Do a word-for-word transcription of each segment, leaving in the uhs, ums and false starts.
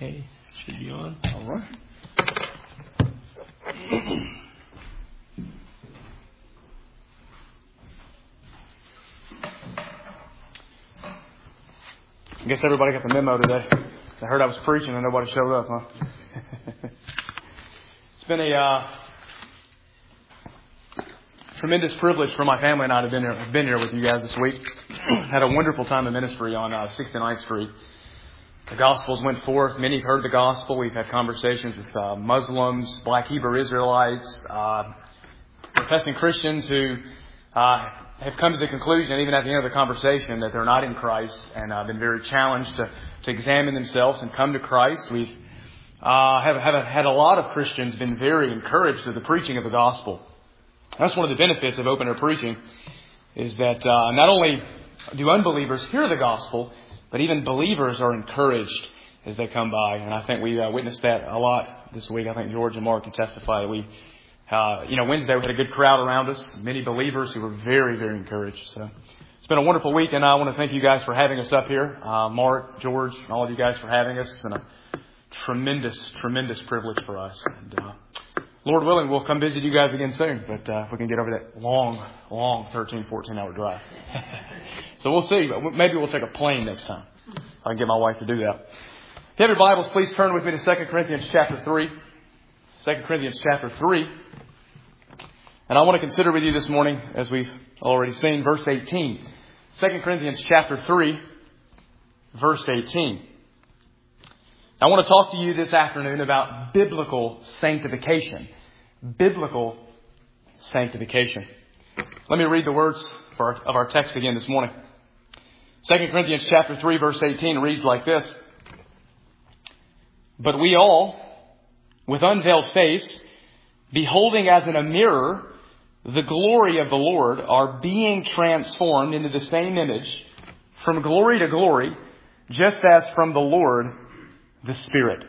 Okay, should be on. All right. I guess everybody got the memo today. I heard I was preaching and nobody showed up, huh? It's been a uh, tremendous privilege for my family and I to have been here, been here with you guys this week. Had a wonderful time of ministry on uh, sixty-ninth Street. The Gospels went forth. Many have heard the Gospel. We've had conversations with uh, Muslims, Black Hebrew Israelites, uh, professing Christians who uh, have come to the conclusion, even at the end of the conversation, that they're not in Christ, and uh, been very challenged to, to examine themselves and come to Christ. We've uh, have, have had a lot of Christians been very encouraged through the preaching of the Gospel. That's one of the benefits of open air preaching, is that uh, not only do unbelievers hear the Gospel, but even believers are encouraged as they come by. And I think we uh, witnessed that a lot this week. I think George and Mark can testify that we, uh, you know, Wednesday we had a good crowd around us, many believers who were very, very encouraged. So it's been a wonderful week, and I want to thank you guys for having us up here. Uh, Mark, George, and all of you guys for having us. It's been a tremendous, tremendous privilege for us. And uh, Lord willing, we'll come visit you guys again soon. But uh, if we can get over that long, long thirteen, fourteen hour drive. So we'll see. But maybe we'll take a plane next time. I can get my wife to do that. If you have your Bibles, please turn with me to Second Corinthians chapter three. Second Corinthians chapter three. And I want to consider with you this morning, as we've already seen, verse eighteen. Second Corinthians chapter three, verse eighteen. I want to talk to you this afternoon about biblical sanctification. Biblical sanctification. Let me read the words for our, of our text again this morning. Second Corinthians chapter three, verse eighteen reads like this. But we all, with unveiled face, beholding as in a mirror the glory of the Lord, are being transformed into the same image from glory to glory, just as from the Lord the Spirit.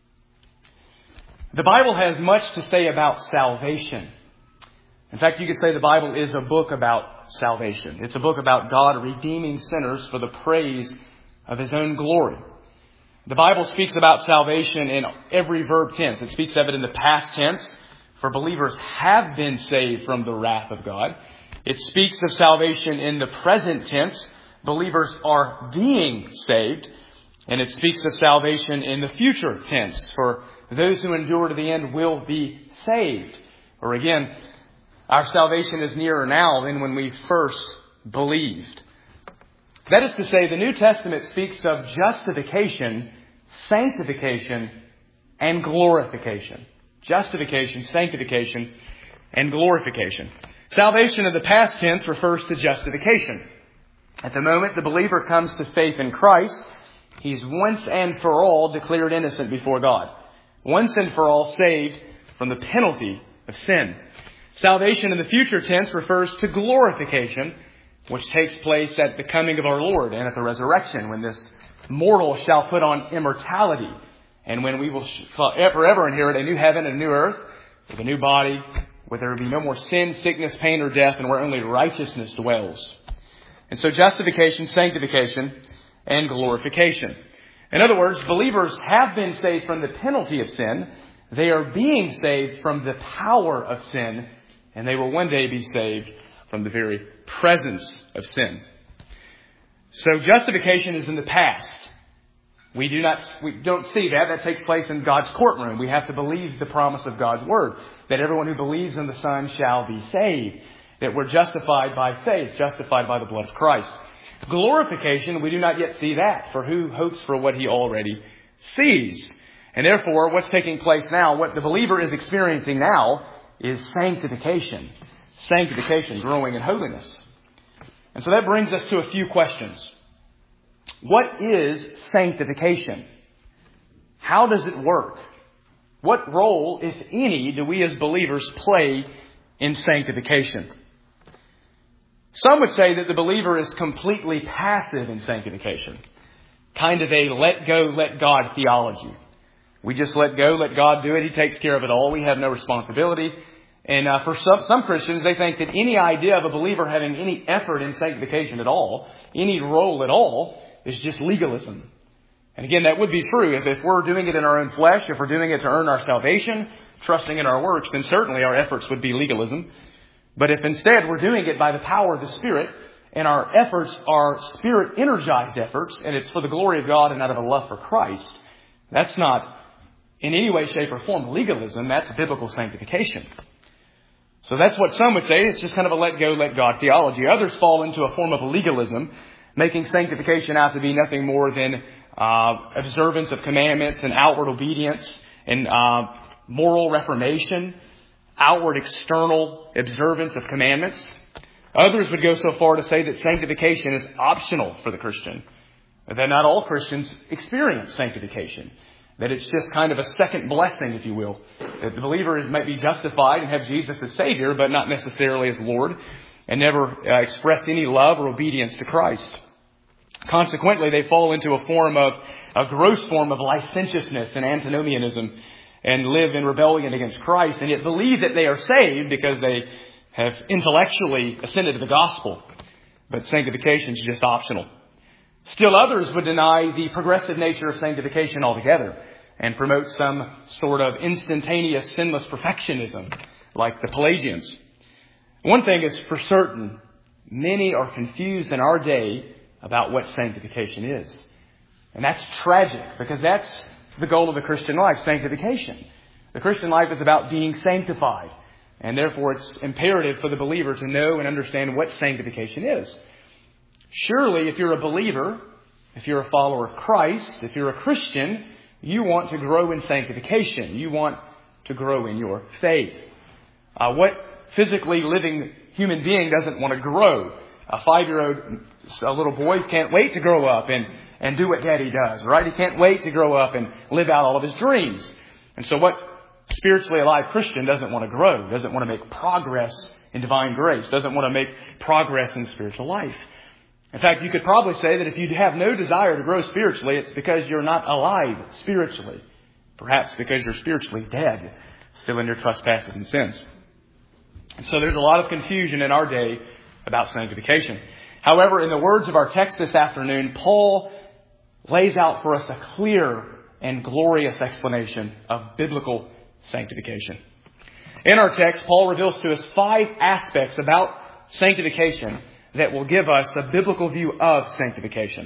The Bible has much to say about salvation. In fact, you could say the Bible is a book about salvation. It's a book about God redeeming sinners for the praise of His own glory. The Bible speaks about salvation in every verb tense. It speaks of it in the past tense, for believers have been saved from the wrath of God. It speaks of salvation in the present tense. Believers are being saved. And it speaks of salvation in the future tense. For those who endure to the end will be saved. Or again, our salvation is nearer now than when we first believed. That is to say, the New Testament speaks of justification, sanctification, and glorification. Justification, sanctification, and glorification. Salvation in the past tense refers to justification. At the moment the believer comes to faith in Christ, he's once and for all declared innocent before God. Once and for all saved from the penalty of sin. Salvation in the future tense refers to glorification, which takes place at the coming of our Lord and at the resurrection, when this mortal shall put on immortality, and when we will forever inherit a new heaven and a new earth, with a new body, where there will be no more sin, sickness, pain, or death, and where only righteousness dwells. And so justification, sanctification, and glorification. In other words, believers have been saved from the penalty of sin. They are being saved from the power of sin. And they will one day be saved from the very presence of sin. So justification is in the past. We do not, we don't see that. That takes place in God's courtroom. We have to believe the promise of God's word, that everyone who believes in the Son shall be saved. That we're justified by faith, justified by the blood of Christ. Glorification, we do not yet see that, for who hopes for what he already sees? And therefore, what's taking place now, what the believer is experiencing now, is sanctification. Sanctification, growing in holiness. And so that brings us to a few questions. What is sanctification? How does it work? What role, if any, do we as believers play in sanctification? Some would say that the believer is completely passive in sanctification. Kind of a let go, let God theology. We just let go, let God do it. He takes care of it all. We have no responsibility. And uh, for some, some Christians, they think that any idea of a believer having any effort in sanctification at all, any role at all, is just legalism. And again, that would be true. If, if we're doing it in our own flesh, if we're doing it to earn our salvation, trusting in our works, then certainly our efforts would be legalism. But if instead we're doing it by the power of the Spirit, and our efforts are Spirit-energized efforts, and it's for the glory of God and out of a love for Christ, that's not in any way, shape, or form legalism. That's biblical sanctification. So that's what some would say. It's just kind of a let go, let God theology. Others fall into a form of legalism, making sanctification out to be nothing more than uh, observance of commandments and outward obedience and uh, moral reformation, outward external observance of commandments. Others would go so far to say that sanctification is optional for the Christian, that not all Christians experience sanctification, that it's just kind of a second blessing, if you will, that the believer might be justified and have Jesus as Savior, but not necessarily as Lord, and never uh, express any love or obedience to Christ. Consequently, they fall into a form of, a gross form of licentiousness and antinomianism, and live in rebellion against Christ, and yet believe that they are saved because they have intellectually ascended to the gospel. But sanctification is just optional. Still others would deny the progressive nature of sanctification altogether and promote some sort of instantaneous sinless perfectionism like the Pelagians. One thing is for certain, many are confused in our day about what sanctification is. And that's tragic because that's the goal of the Christian life, sanctification. The Christian life is about being sanctified. And therefore, it's imperative for the believer to know and understand what sanctification is. Surely, if you're a believer, if you're a follower of Christ, if you're a Christian, you want to grow in sanctification. You want to grow in your faith. Uh, what physically living human being doesn't want to grow? A five-year-old, a little boy can't wait to grow up and, and do what Daddy does, right? He can't wait to grow up and live out all of his dreams. And so what spiritually alive Christian doesn't want to grow, doesn't want to make progress in divine grace, doesn't want to make progress in spiritual life. In fact, you could probably say that if you have no desire to grow spiritually, it's because you're not alive spiritually. Perhaps because you're spiritually dead, still in your trespasses and sins. And so there's a lot of confusion in our day about sanctification. However, in the words of our text this afternoon, Paul lays out for us a clear and glorious explanation of biblical sanctification. In our text, Paul reveals to us five aspects about sanctification that will give us a biblical view of sanctification.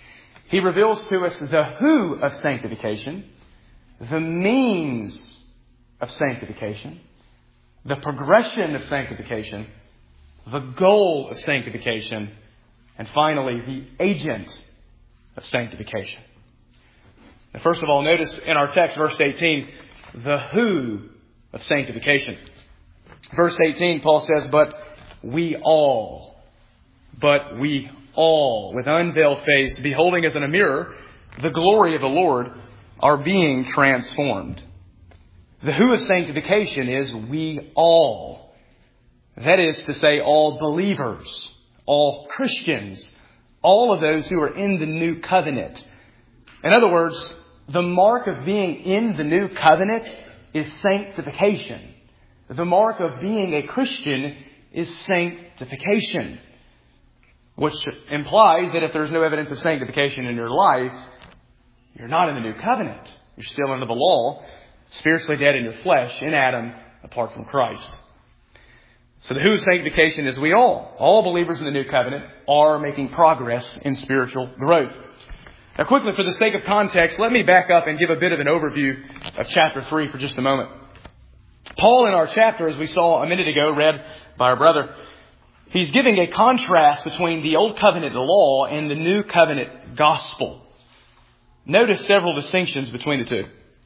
He reveals to us the who of sanctification, the means of sanctification, the progression of sanctification, the goal of sanctification, and finally, the agent of sanctification. Now, first of all, notice in our text, verse eighteen, the who of sanctification. Verse eighteen, Paul says, but we all, but we all, with unveiled face, beholding as in a mirror the glory of the Lord, are being transformed. The who of sanctification is we all. That is to say, all believers, all Christians, all of those who are in the new covenant. In other words, the mark of being in the new covenant is sanctification. The mark of being a Christian is sanctification. Which implies that if there's no evidence of sanctification in your life, you're not in the new covenant. You're still under the law, spiritually dead in your flesh, in Adam, apart from Christ. So the who of sanctification is we all. All believers in the new covenant are making progress in spiritual growth. Now quickly, for the sake of context, let me back up and give a bit of an overview of chapter three for just a moment. Paul in our chapter, as we saw a minute ago, read by our brother, he's giving a contrast between the old covenant law and the new covenant gospel. Notice several distinctions between the two.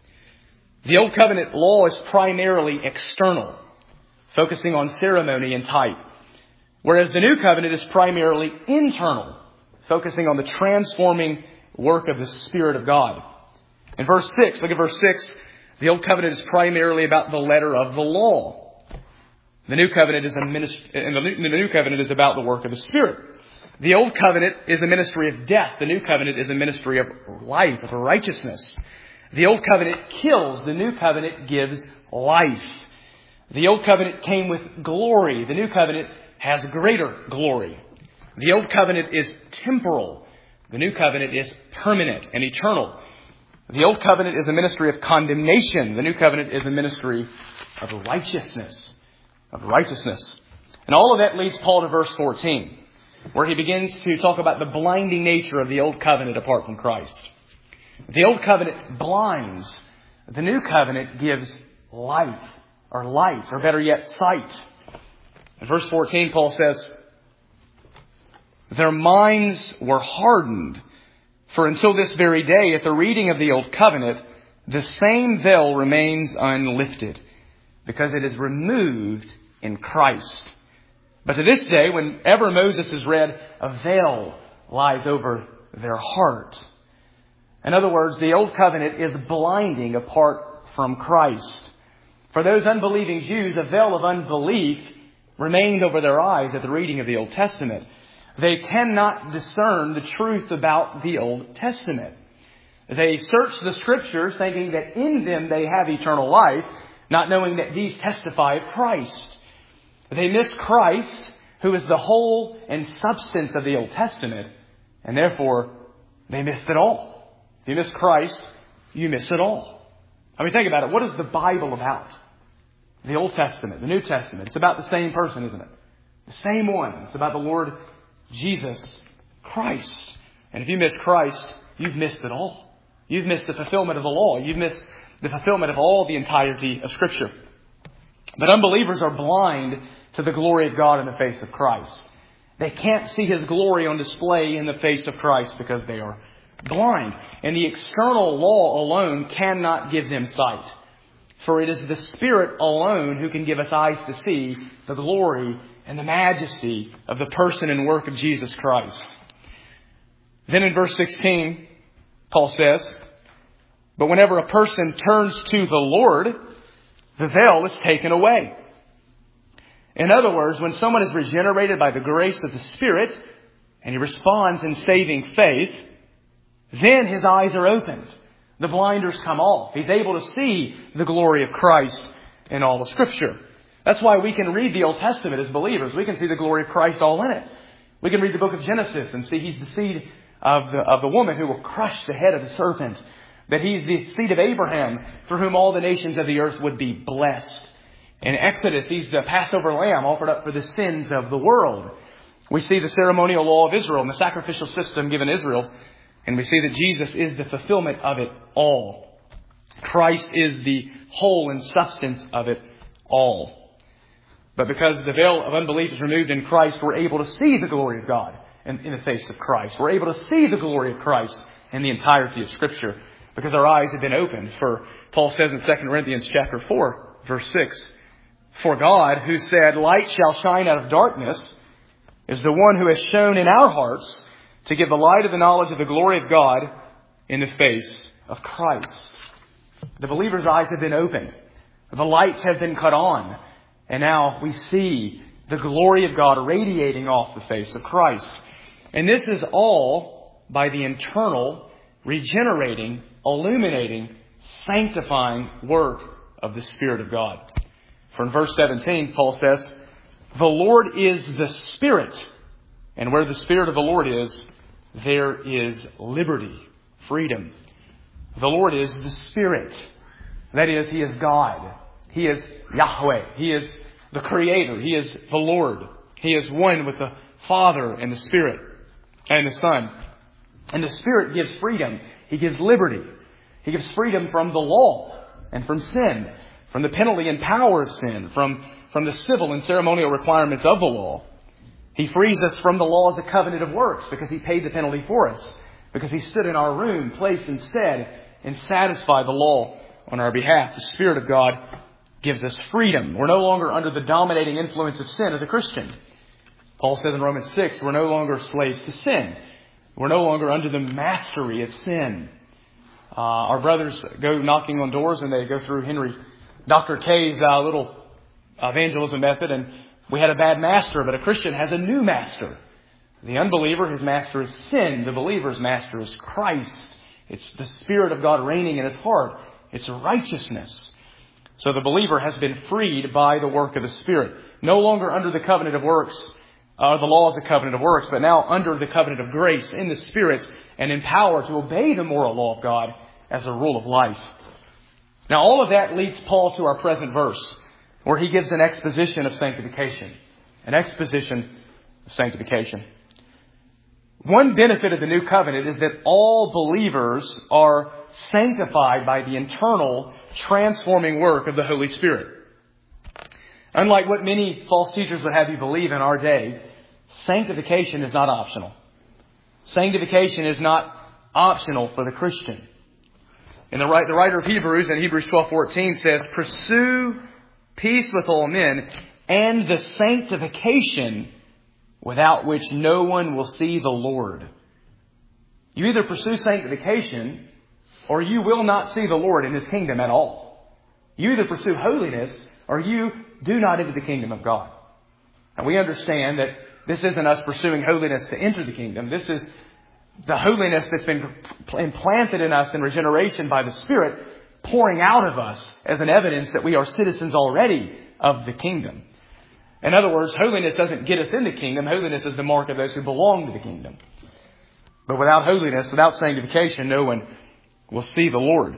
The old covenant law is primarily external, focusing on ceremony and type. Whereas the new covenant is primarily internal, focusing on the transforming work of the Spirit of God. In verse six, look at verse six. The old covenant is primarily about the letter of the law. The new covenant is a ministry, and the new, the new covenant is about the work of the Spirit. The old covenant is a ministry of death. The new covenant is a ministry of life, of righteousness. The old covenant kills. The new covenant gives life. The old covenant came with glory. The new covenant has greater glory. The old covenant is temporal. The New Covenant is permanent and eternal. The Old Covenant is a ministry of condemnation. The New Covenant is a ministry of righteousness. Of righteousness. And all of that leads Paul to verse fourteen, where he begins to talk about the blinding nature of the Old Covenant apart from Christ. The Old Covenant blinds. The New Covenant gives life, or light, or better yet, sight. In verse fourteen, Paul says, their minds were hardened, for until this very day, at the reading of the Old Covenant, the same veil remains unlifted, because it is removed in Christ. But to this day, whenever Moses is read, a veil lies over their heart. In other words, the Old Covenant is blinding apart from Christ. For those unbelieving Jews, a veil of unbelief remained over their eyes at the reading of the Old Testament. They cannot discern the truth about the Old Testament. They search the Scriptures thinking that in them they have eternal life, not knowing that these testify of Christ. They miss Christ, who is the whole and substance of the Old Testament, and therefore they missed it all. If you miss Christ, you miss it all. I mean, think about it. What is the Bible about? The Old Testament, the New Testament. It's about the same person, isn't it? The same one. It's about the Lord Jesus Christ. And if you miss Christ, you've missed it all. You've missed the fulfillment of the law. You've missed the fulfillment of all the entirety of Scripture. But unbelievers are blind to the glory of God in the face of Christ. They can't see His glory on display in the face of Christ because they are blind. And the external law alone cannot give them sight. For it is the Spirit alone who can give us eyes to see the glory and the majesty of the person and work of Jesus Christ. Then in verse sixteen, Paul says, but whenever a person turns to the Lord, the veil is taken away. In other words, when someone is regenerated by the grace of the Spirit and he responds in saving faith, then his eyes are opened. The blinders come off. He's able to see the glory of Christ in all of Scripture. That's why we can read the Old Testament as believers. We can see the glory of Christ all in it. We can read the book of Genesis and see He's the seed of the, of the woman who will crush the head of the serpent. That He's the seed of Abraham through whom all the nations of the earth would be blessed. In Exodus, He's the Passover lamb offered up for the sins of the world. We see the ceremonial law of Israel and the sacrificial system given Israel. And we see that Jesus is the fulfillment of it all. Christ is the whole and substance of it all. But because the veil of unbelief is removed in Christ, we're able to see the glory of God in, in the face of Christ. We're able to see the glory of Christ in the entirety of Scripture because our eyes have been opened. For Paul says in Second Corinthians chapter four, verse six, for God, who said, light shall shine out of darkness, is the one who has shown in our hearts to give the light of the knowledge of the glory of God in the face of Christ. The believer's eyes have been opened. The lights have been cut on. And now we see the glory of God radiating off the face of Christ. And this is all by the internal, regenerating, illuminating, sanctifying work of the Spirit of God. For in verse seventeen, Paul says, the Lord is the Spirit. And where the Spirit of the Lord is, there is liberty, freedom. The Lord is the Spirit. That is, He is God. He is Yahweh. He is the Creator. He is the Lord. He is one with the Father and the Spirit and the Son. And the Spirit gives freedom. He gives liberty. He gives freedom from the law and from sin, from the penalty and power of sin, from, from the civil and ceremonial requirements of the law. He frees us from the laws of covenant of works because He paid the penalty for us, because He stood in our room, placed instead, and satisfied the law on our behalf. The Spirit of God gives us freedom. We're no longer under the dominating influence of sin as a Christian. Paul says in Romans six, we're no longer slaves to sin. We're no longer under the mastery of sin. Uh, our brothers go knocking on doors and they go through Henry, Doctor K's uh, little evangelism method, and we had a bad master, but a Christian has a new master. The unbeliever, his master is sin. The believer's master is Christ. It's the Spirit of God reigning in his heart. It's righteousness. So the believer has been freed by the work of the Spirit. No longer under the covenant of works uh, the law is a covenant of works, but now under the covenant of grace in the Spirit and in power to obey the moral law of God as a rule of life. Now all of that leads Paul to our present verse, where he gives an exposition of sanctification. An exposition of sanctification. One benefit of the new covenant is that all believers are sanctified by the internal transforming work of the Holy Spirit. Unlike what many false teachers would have you believe in our day, sanctification is not optional. Sanctification is not optional for the Christian. And the writer of Hebrews in Hebrews twelve fourteen says, "Pursue peace with all men and the sanctification without which no one will see the Lord." You either pursue sanctification or you will not see the Lord in His kingdom at all. You either pursue holiness or you do not enter the kingdom of God. And we understand that this isn't us pursuing holiness to enter the kingdom. This is the holiness that's been implanted in us in regeneration by the Spirit pouring out of us as an evidence that we are citizens already of the kingdom. In other words, holiness doesn't get us in the kingdom. Holiness is the mark of those who belong to the kingdom. But without holiness, without sanctification, no one will see the Lord.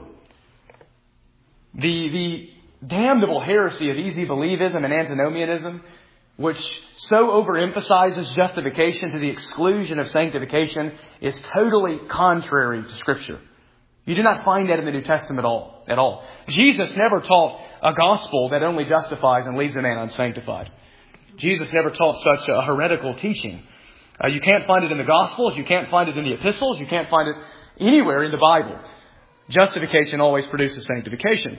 The, the damnable heresy of easy believism and antinomianism, which so overemphasizes justification to the exclusion of sanctification, is totally contrary to Scripture. You do not find that in the New Testament at all. At all. Jesus never taught a gospel that only justifies and leaves a man unsanctified. Jesus never taught such a heretical teaching. Uh, you can't find it in the Gospels. You can't find it in the epistles. You can't find it anywhere in the Bible. Justification always produces sanctification.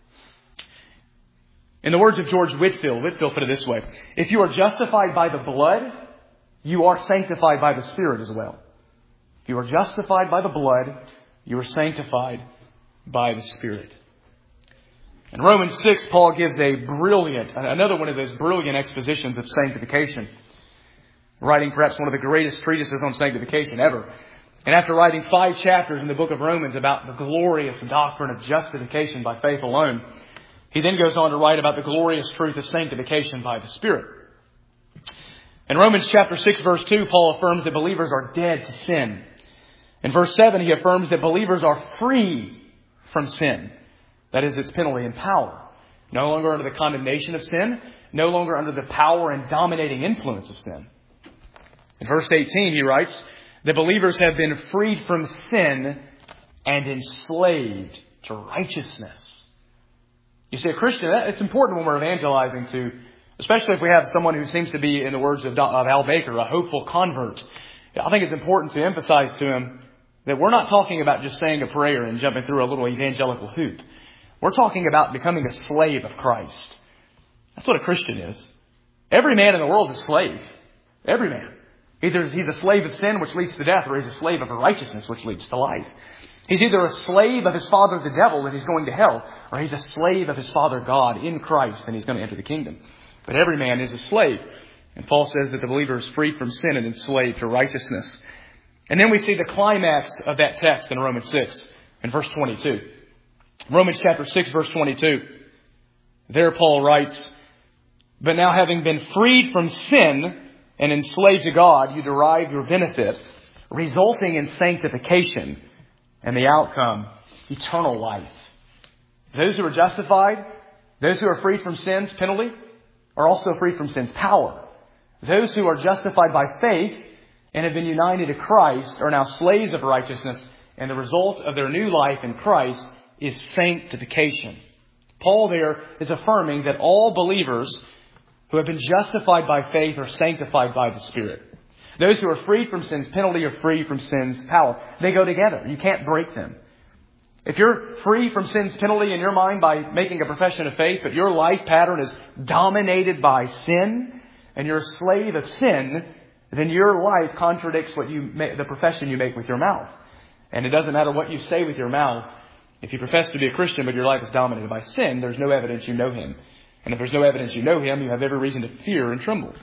In the words of George Whitefield, Whitefield put it this way: if you are justified by the blood, you are sanctified by the Spirit as well. If you are justified by the blood, you are sanctified by the Spirit. In Romans six, Paul gives a brilliant, another one of those brilliant expositions of sanctification, writing perhaps one of the greatest treatises on sanctification ever. And after writing five chapters in the book of Romans about the glorious doctrine of justification by faith alone, he then goes on to write about the glorious truth of sanctification by the Spirit. In Romans chapter six, verse two, Paul affirms that believers are dead to sin. In verse seven, he affirms that believers are free from sin. That is, its penalty and power. No longer under the condemnation of sin. No longer under the power and dominating influence of sin. In verse eighteen, he writes that believers have been freed from sin and enslaved to righteousness. You see, a Christian, it's important when we're evangelizing to, especially if we have someone who seems to be, in the words of Al Baker, a hopeful convert. I think it's important to emphasize to him that we're not talking about just saying a prayer and jumping through a little evangelical hoop. We're talking about becoming a slave of Christ. That's what a Christian is. Every man in the world is a slave. Every man. Either he's a slave of sin, which leads to death, or he's a slave of righteousness, which leads to life. He's either a slave of his father, the devil, and he's going to hell, or he's a slave of his father, God, in Christ, and he's going to enter the kingdom. But every man is a slave. And Paul says that the believer is free from sin and enslaved to righteousness. And then we see the climax of that text in Romans six, in verse twenty-two. Romans chapter six, verse twenty-two. There Paul writes, "But now having been freed from sin and enslaved to God, you derive your benefit, resulting in sanctification, and the outcome, eternal life." Those who are justified, those who are freed from sin's penalty, are also freed from sin's power. Those who are justified by faith and have been united to Christ are now slaves of righteousness, and the result of their new life in Christ is sanctification. Paul there is affirming that all believers who have been justified by faith are sanctified by the Spirit. Those who are freed from sin's penalty are free from sin's power. They go together. You can't break them. If you're free from sin's penalty in your mind by making a profession of faith, but your life pattern is dominated by sin, and you're a slave of sin, then your life contradicts what you make, the profession you make with your mouth. And it doesn't matter what you say with your mouth. If you profess to be a Christian, but your life is dominated by sin, there's no evidence you know Him. And if there's no evidence you know Him, you have every reason to fear and tremble.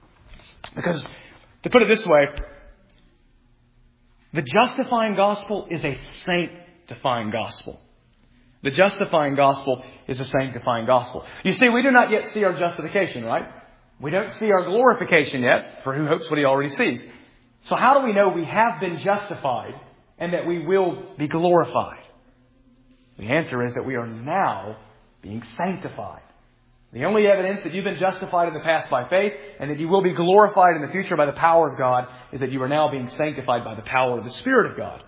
Because, to put it this way, the justifying gospel is a sanctifying gospel. The justifying gospel is a sanctifying gospel. You see, we do not yet see our justification, right? We don't see our glorification yet, for who hopes what he already sees. So how do we know we have been justified and that we will be glorified? The answer is that we are now being sanctified. The only evidence that you've been justified in the past by faith and that you will be glorified in the future by the power of God is that you are now being sanctified by the power of the Spirit of God.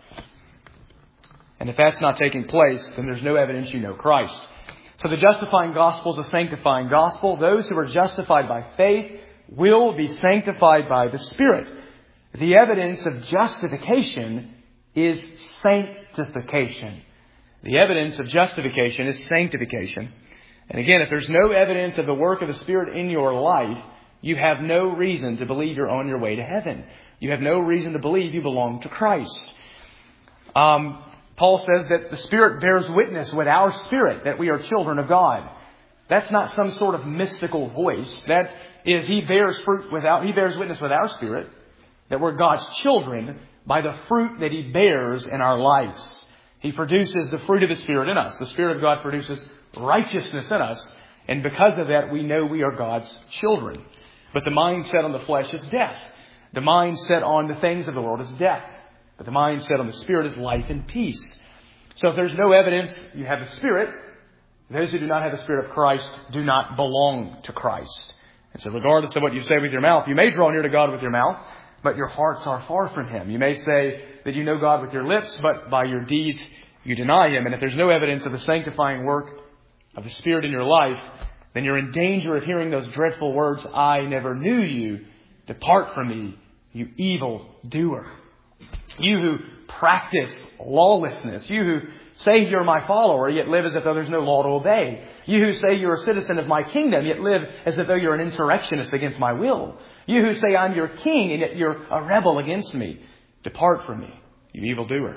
And if that's not taking place, then there's no evidence you know Christ. So the justifying gospel is a sanctifying gospel. Those who are justified by faith will be sanctified by the Spirit. The evidence of justification is sanctification. The evidence of justification is sanctification. And again, if there's no evidence of the work of the Spirit in your life, you have no reason to believe you're on your way to heaven. You have no reason to believe you belong to Christ. Um, Paul says that the Spirit bears witness with our spirit that we are children of God. That's not some sort of mystical voice. That is, He bears fruit without, He bears witness with our spirit that we're God's children by the fruit that He bears in our lives. He produces the fruit of the Spirit in us. The Spirit of God produces righteousness in us. And because of that, we know we are God's children. But the mind set on the flesh is death. The mind set on the things of the world is death. But the mind set on the Spirit is life and peace. So if there's no evidence you have the Spirit, those who do not have the Spirit of Christ do not belong to Christ. And so regardless of what you say with your mouth, you may draw near to God with your mouth, but your hearts are far from Him. You may say that you know God with your lips, but by your deeds you deny Him. And if there's no evidence of the sanctifying work of the Spirit in your life, then you're in danger of hearing those dreadful words, I never knew you. Depart from me, you evil doer. You who practice lawlessness. You who say you're my follower, yet live as if though there's no law to obey. You who say you're a citizen of my kingdom, yet live as if though you're an insurrectionist against my will. You who say I'm your king, and yet you're a rebel against me. Depart from me, you evildoer.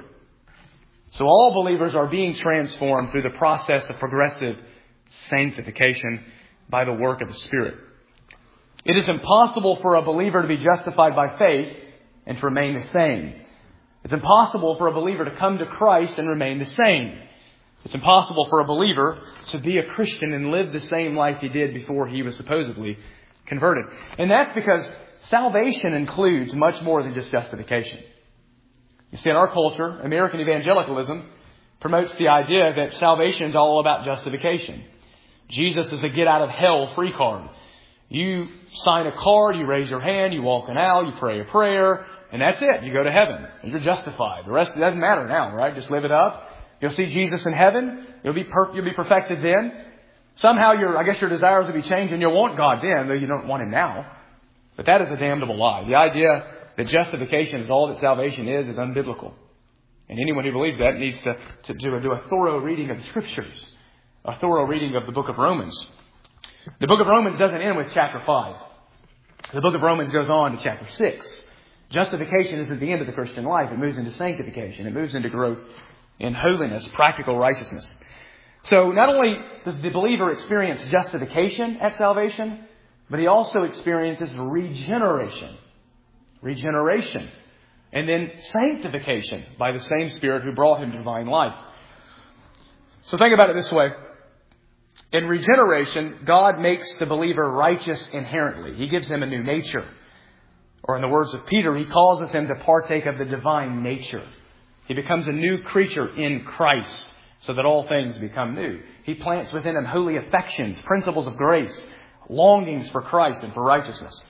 So all believers are being transformed through the process of progressive sanctification by the work of the Spirit. It is impossible for a believer to be justified by faith and to remain the same. It's impossible for a believer to come to Christ and remain the same. It's impossible for a believer to be a Christian and live the same life he did before he was supposedly converted. And that's because salvation includes much more than just justification. You see, in our culture, American evangelicalism promotes the idea that salvation is all about justification. Jesus is a get-out-of-hell free card. You sign a card, you raise your hand, you walk an aisle, you pray a prayer, and that's it. You go to heaven. And you're justified. The rest it doesn't matter now, right? Just live it up. You'll see Jesus in heaven. You'll be per- you'll be perfected then. Somehow your, I guess your desires will be changed and you'll want God then, though you don't want Him now. But that is a damnable lie. The idea that justification is all that salvation is, is unbiblical. And anyone who believes that needs to, to do, a, do a thorough reading of the Scriptures. A thorough reading of the book of Romans. The book of Romans doesn't end with chapter five. The book of Romans goes on to chapter six. Justification isn't the end of the Christian life. It moves into sanctification. It moves into growth in holiness, practical righteousness. So not only does the believer experience justification at salvation, but he also experiences regeneration. Regeneration. And then sanctification by the same Spirit who brought him to divine life. So think about it this way. In regeneration, God makes the believer righteous inherently. He gives him a new nature. Or in the words of Peter, He causes him to partake of the divine nature. He becomes a new creature in Christ so that all things become new. He plants within him holy affections, principles of grace, longings for Christ and for righteousness.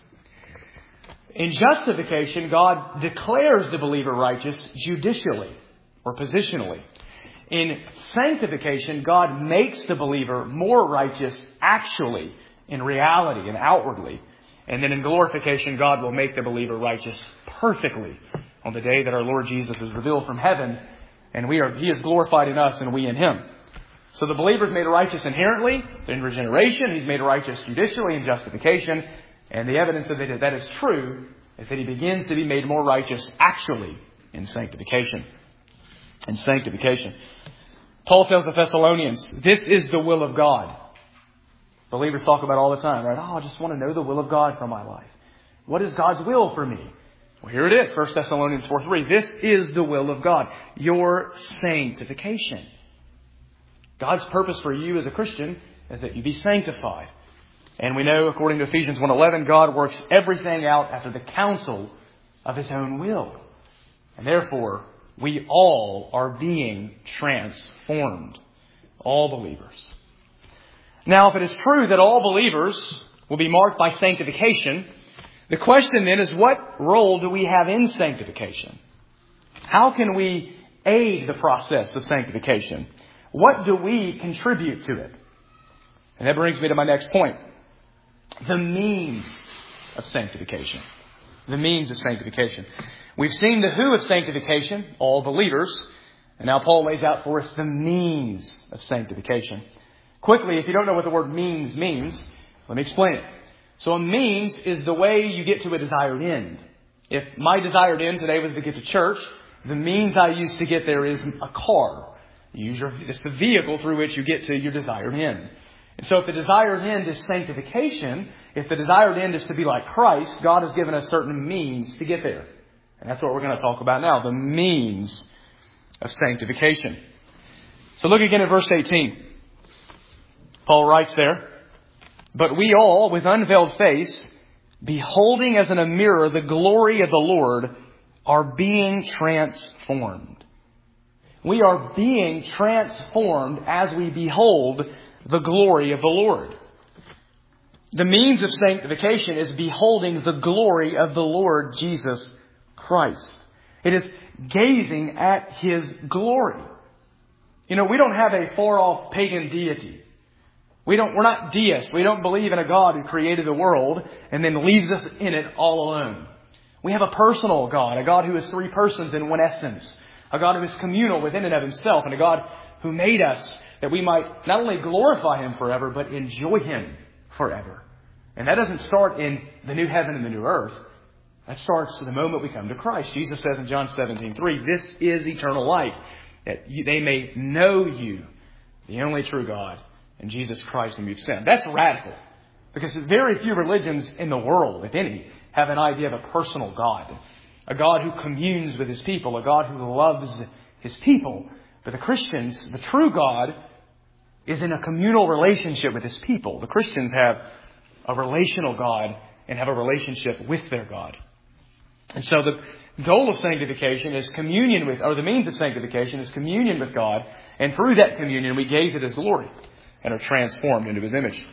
In justification, God declares the believer righteous judicially or positionally. In sanctification, God makes the believer more righteous actually, in reality and outwardly. And then in glorification, God will make the believer righteous perfectly on the day that our Lord Jesus is revealed from heaven. And we are, He is glorified in us and we in Him. So the believer is made righteous inherently in regeneration. He's made righteous judicially in justification. And the evidence of it that that is true is that he begins to be made more righteous actually in sanctification. In sanctification. Paul tells the Thessalonians, this is the will of God. Believers talk about it all the time, right? Oh, I just want to know the will of God for my life. What is God's will for me? Well, here it is, First Thessalonians four three. This is the will of God, your sanctification. God's purpose for you as a Christian is that you be sanctified. And we know, according to Ephesians one eleven, God works everything out after the counsel of His own will. And therefore, we all are being transformed. All believers. Now, if it is true that all believers will be marked by sanctification, the question then is, what role do we have in sanctification? How can we aid the process of sanctification? What do we contribute to it? And that brings me to my next point. The means of sanctification. The means of sanctification. We've seen the who of sanctification, all believers. And now Paul lays out for us the means of sanctification. Quickly, if you don't know what the word means means, let me explain it. So a means is the way you get to a desired end. If my desired end today was to get to church, the means I use to get there is a car. You use your, it's the vehicle through which you get to your desired end. And so if the desired end is sanctification, if the desired end is to be like Christ, God has given us certain means to get there. And that's what we're going to talk about now, the means of sanctification. So look again at verse eighteen. Paul writes there, "But we all, with unveiled face, beholding as in a mirror the glory of the Lord, are being transformed." We are being transformed as we behold the glory of the Lord. The means of sanctification is beholding the glory of the Lord Jesus Christ. It is gazing at His glory. You know, we don't have a far-off pagan deity. We don't, we're not deists. We don't believe in a God who created the world and then leaves us in it all alone. We have a personal God, a God who is three persons in one essence, a God who is communal within and of Himself, and a God who made us that we might not only glorify Him forever, but enjoy Him forever. And that doesn't start in the new heaven and the new earth. That starts the moment we come to Christ. Jesus says in John seventeen three, "This is eternal life, that you, they may know you, the only true God, and Jesus Christ whom you've sent." That's radical. Because very few religions in the world, if any, have an idea of a personal God. A God who communes with His people. A God who loves His people. But the Christians, the true God, is in a communal relationship with His people. The Christians have a relational God and have a relationship with their God. And so the goal of sanctification is communion with, or the means of sanctification is communion with God. And through that communion we gaze at His glory and are transformed into His image.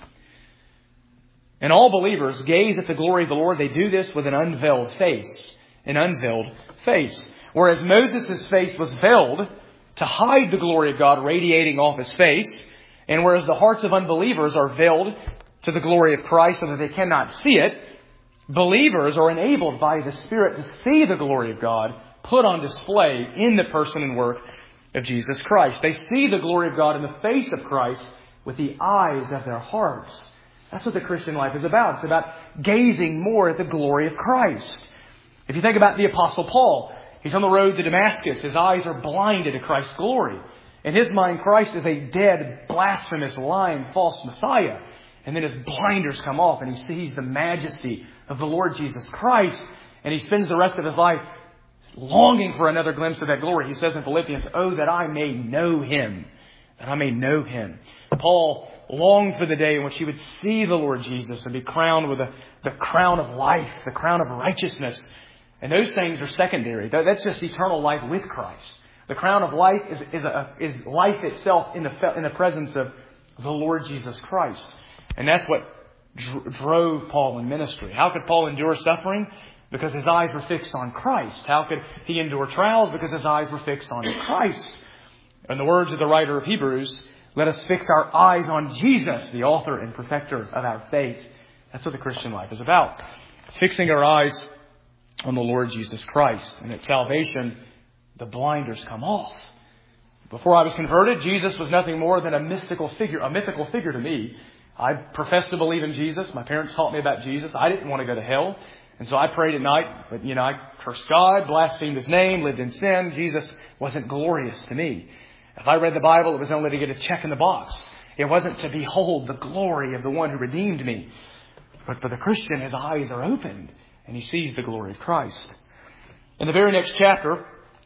And all believers gaze at the glory of the Lord. They do this with an unveiled face. An unveiled face. Whereas Moses' face was veiled to hide the glory of God radiating off his face. And whereas the hearts of unbelievers are veiled to the glory of Christ so that they cannot see it, believers are enabled by the Spirit to see the glory of God put on display in the person and work of Jesus Christ. They see the glory of God in the face of Christ with the eyes of their hearts. That's what the Christian life is about. It's about gazing more at the glory of Christ. If you think about the Apostle Paul, he's on the road to Damascus. His eyes are blinded to Christ's glory. In his mind, Christ is a dead, blasphemous, lying, false Messiah. And then his blinders come off and he sees the majesty of the Lord Jesus Christ. And he spends the rest of his life longing for another glimpse of that glory. He says in Philippians, "Oh, that I may know Him, that I may know Him." Paul longed for the day in which he would see the Lord Jesus and be crowned with the, the crown of life, the crown of righteousness. And those things are secondary. That's just eternal life with Christ. The crown of life is, is, a, is life itself in the, in the presence of the Lord Jesus Christ. And that's what dr- drove Paul in ministry. How could Paul endure suffering? Because his eyes were fixed on Christ. How could he endure trials? Because his eyes were fixed on Christ. In the words of the writer of Hebrews, let us fix our eyes on Jesus, the author and perfecter of our faith. That's what the Christian life is about. Fixing our eyes on the Lord Jesus Christ. And at salvation, the blinders come off. Before I was converted, Jesus was nothing more than a mystical figure, a mythical figure to me. I professed to believe in Jesus. My parents taught me about Jesus. I didn't want to go to hell. And so I prayed at night, but, you know, I cursed God, blasphemed His name, lived in sin. Jesus wasn't glorious to me. If I read the Bible, it was only to get a check in the box. It wasn't to behold the glory of the one who redeemed me. But for the Christian, his eyes are opened and he sees the glory of Christ. In the very next chapter,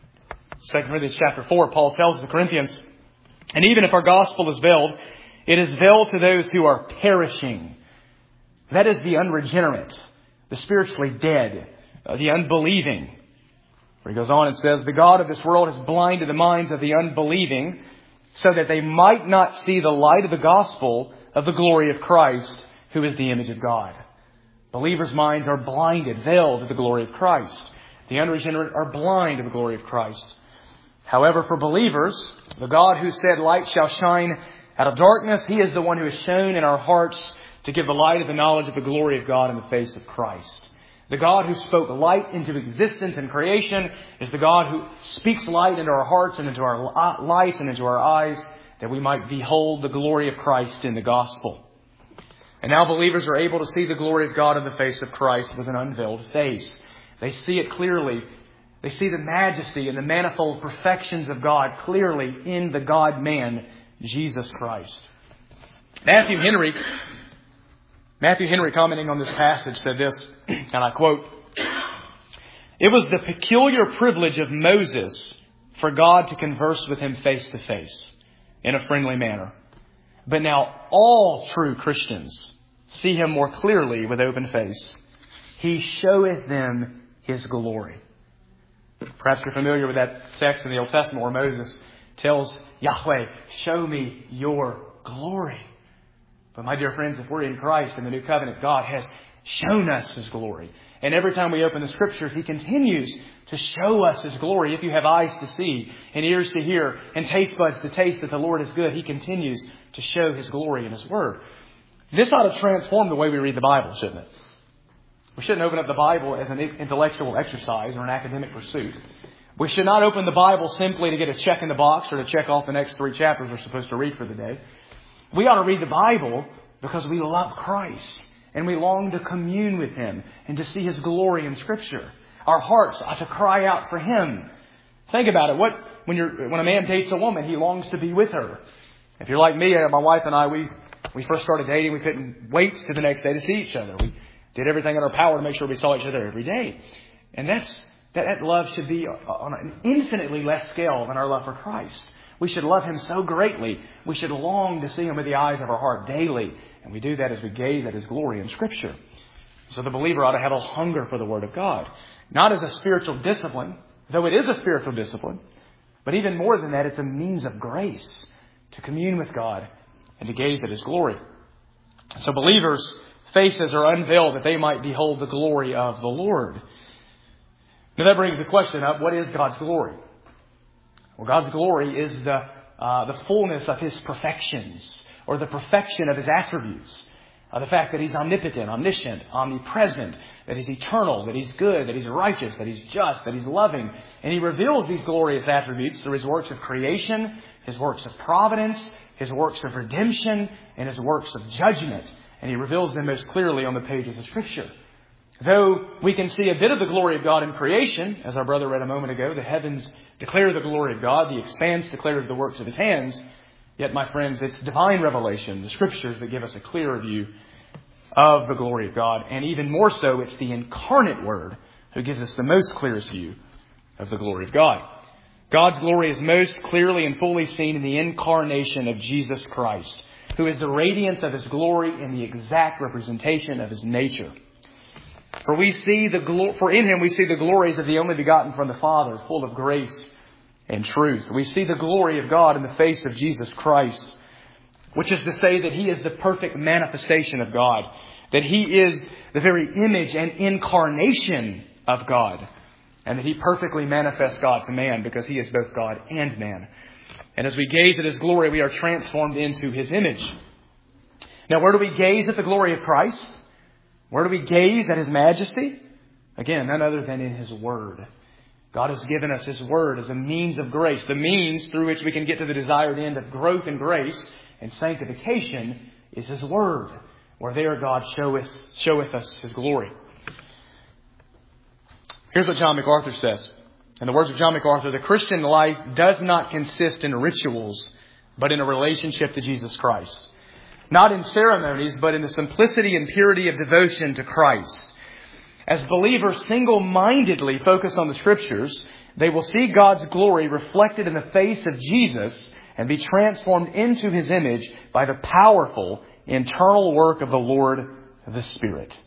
Second Corinthians chapter four, Paul tells the Corinthians, "And even if our gospel is veiled, it is veiled to those who are perishing. That is the unregenerate, the spiritually dead, uh, the unbelieving. Where he goes on and says, the God of this world has blinded the minds of the unbelieving so that they might not see the light of the gospel of the glory of Christ, who is the image of God. Believers' minds are blinded, veiled to the glory of Christ. The unregenerate are blind to the glory of Christ. However, for believers, the God who said light shall shine out of darkness, He is the one who has shone in our hearts to give the light of the knowledge of the glory of God in the face of Christ. The God who spoke light into existence and creation is the God who speaks light into our hearts and into our light and into our eyes, that we might behold the glory of Christ in the gospel. And now believers are able to see the glory of God in the face of Christ with an unveiled face. They see it clearly. They see the majesty and the manifold perfections of God clearly in the God-man, Jesus Christ. Matthew Henry, Matthew Henry, commenting on this passage, said this, and I quote, "It was the peculiar privilege of Moses for God to converse with him face to face in a friendly manner. But now all true Christians see Him more clearly with open face. He showeth them His glory." Perhaps you're familiar with that text in the Old Testament where Moses tells Yahweh, "Show me your glory." But my dear friends, if we're in Christ in the new covenant, God has shown us His glory. And every time we open the Scriptures, He continues to show us His glory. If you have eyes to see and ears to hear and taste buds to taste that the Lord is good, He continues to show His glory in His Word. This ought to transform the way we read the Bible, shouldn't it? We shouldn't open up the Bible as an intellectual exercise or an academic pursuit. We should not open the Bible simply to get a check in the box or to check off the next three chapters we're supposed to read for the day. We ought to read the Bible because we love Christ and we long to commune with Him and to see His glory in Scripture. Our hearts ought to cry out for Him. Think about it. What when you're when a man dates a woman, he longs to be with her. If you're like me, my wife and I, we we first started dating, we couldn't wait to the next day to see each other. We did everything in our power to make sure we saw each other every day. And that's that, that love should be on an infinitely less scale than our love for Christ. We should love Him so greatly. We should long to see Him with the eyes of our heart daily. And we do that as we gaze at His glory in Scripture. So the believer ought to have a hunger for the Word of God. Not as a spiritual discipline, though it is a spiritual discipline. But even more than that, it's a means of grace to commune with God and to gaze at His glory. So believers' faces are unveiled that they might behold the glory of the Lord. Now that brings the question up, what is God's glory? Well, God's glory is the uh, the fullness of His perfections, or the perfection of His attributes. Uh, the fact that He's omnipotent, omniscient, omnipresent, that He's eternal, that He's good, that He's righteous, that He's just, that He's loving. And He reveals these glorious attributes through His works of creation, His works of providence, His works of redemption, and His works of judgment. And He reveals them most clearly on the pages of Scripture. Though we can see a bit of the glory of God in creation, as our brother read a moment ago, the heavens declare the glory of God, the expanse declares the works of His hands. Yet, my friends, it's divine revelation, the Scriptures, that give us a clearer view of the glory of God. And even more so, it's the incarnate Word who gives us the most clearest view of the glory of God. God's glory is most clearly and fully seen in the incarnation of Jesus Christ, who is the radiance of His glory and the exact representation of His nature. For we see the glo- for in Him we see the glories of the only begotten from the Father, full of grace and truth. We see the glory of God in the face of Jesus Christ, which is to say that He is the perfect manifestation of God, that He is the very image and incarnation of God, and that He perfectly manifests God to man because He is both God and man. And as we gaze at His glory, we are transformed into His image. Now, where do we gaze at the glory of Christ? Where do we gaze at His majesty? Again, none other than in His Word. God has given us His Word as a means of grace, the means through which we can get to the desired end of growth in grace and sanctification is His Word, where there God showeth, showeth us His glory. Here's what John MacArthur says. In the words of John MacArthur, the Christian life does not consist in rituals, but in a relationship to Jesus Christ. Not in ceremonies, but in the simplicity and purity of devotion to Christ. As believers single-mindedly focus on the Scriptures, they will see God's glory reflected in the face of Jesus and be transformed into His image by the powerful internal work of the Lord the Spirit.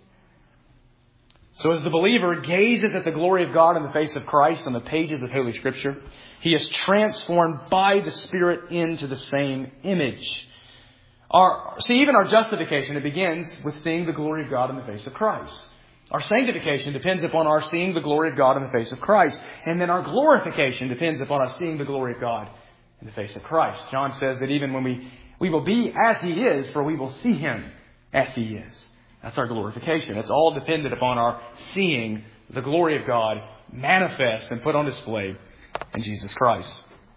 So as the believer gazes at the glory of God in the face of Christ on the pages of Holy Scripture, he is transformed by the Spirit into the same image. Our, see, even our justification, it begins with seeing the glory of God in the face of Christ. Our sanctification depends upon our seeing the glory of God in the face of Christ. And then our glorification depends upon us seeing the glory of God in the face of Christ. John says that even when we, we will be as He is, for we will see Him as He is. That's our glorification. It's all dependent upon our seeing the glory of God manifest and put on display in Jesus Christ.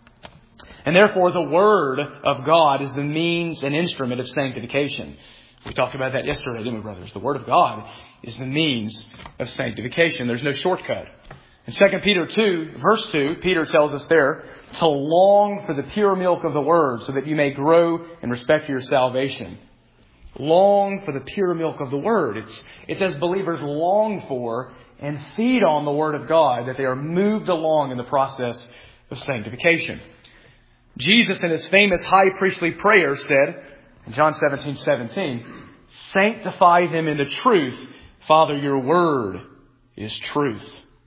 And therefore, the Word of God is the means and instrument of sanctification. We talked about that yesterday, didn't we, brothers? The Word of God is the means of sanctification. There's no shortcut. In Second Peter two, verse two, Peter tells us there to long for the pure milk of the Word so that you may grow in respect to your salvation. Long for the pure milk of the Word. It's, it's as believers long for and feed on the Word of God that they are moved along in the process of sanctification. Jesus in His famous high priestly prayer said in John seventeen seventeen, sanctify them in the truth. Father, your Word is truth.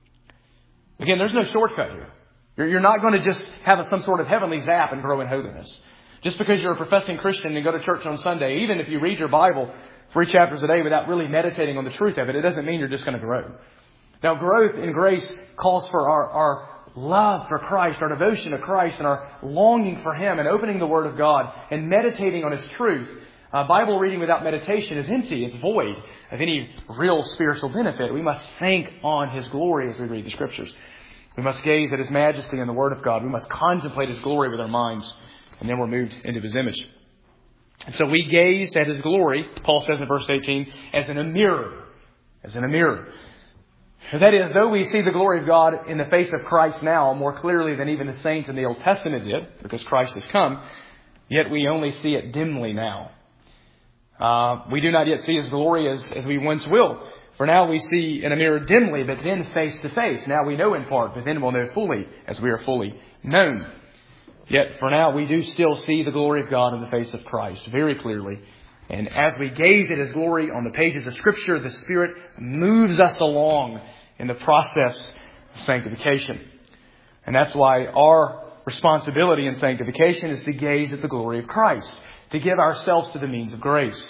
Again, there's no shortcut here. You're, you're not going to just have a, some sort of heavenly zap and grow in holiness. Just because you're a professing Christian and go to church on Sunday, even if you read your Bible three chapters a day without really meditating on the truth of it, it doesn't mean you're just going to grow. Now, growth in grace calls for our, our love for Christ, our devotion to Christ, and our longing for Him, and opening the Word of God and meditating on His truth. Uh, Bible reading without meditation is empty. It's void of any real spiritual benefit. We must think on His glory as we read the Scriptures. We must gaze at His majesty in the Word of God. We must contemplate His glory with our minds. And then we're moved into His image. And so we gaze at His glory, Paul says in verse eighteen, as in a mirror. As in a mirror. That is, though we see the glory of God in the face of Christ now more clearly than even the saints in the Old Testament did, because Christ has come, yet we only see it dimly now. Uh, we do not yet see His glory as, as we once will. For now we see in a mirror dimly, but then face to face. Now we know in part, but then we'll know fully as we are fully known. Yet for now we do still see the glory of God in the face of Christ very clearly. And as we gaze at His glory on the pages of Scripture, the Spirit moves us along in the process of sanctification. And that's why our responsibility in sanctification is to gaze at the glory of Christ, to give ourselves to the means of grace.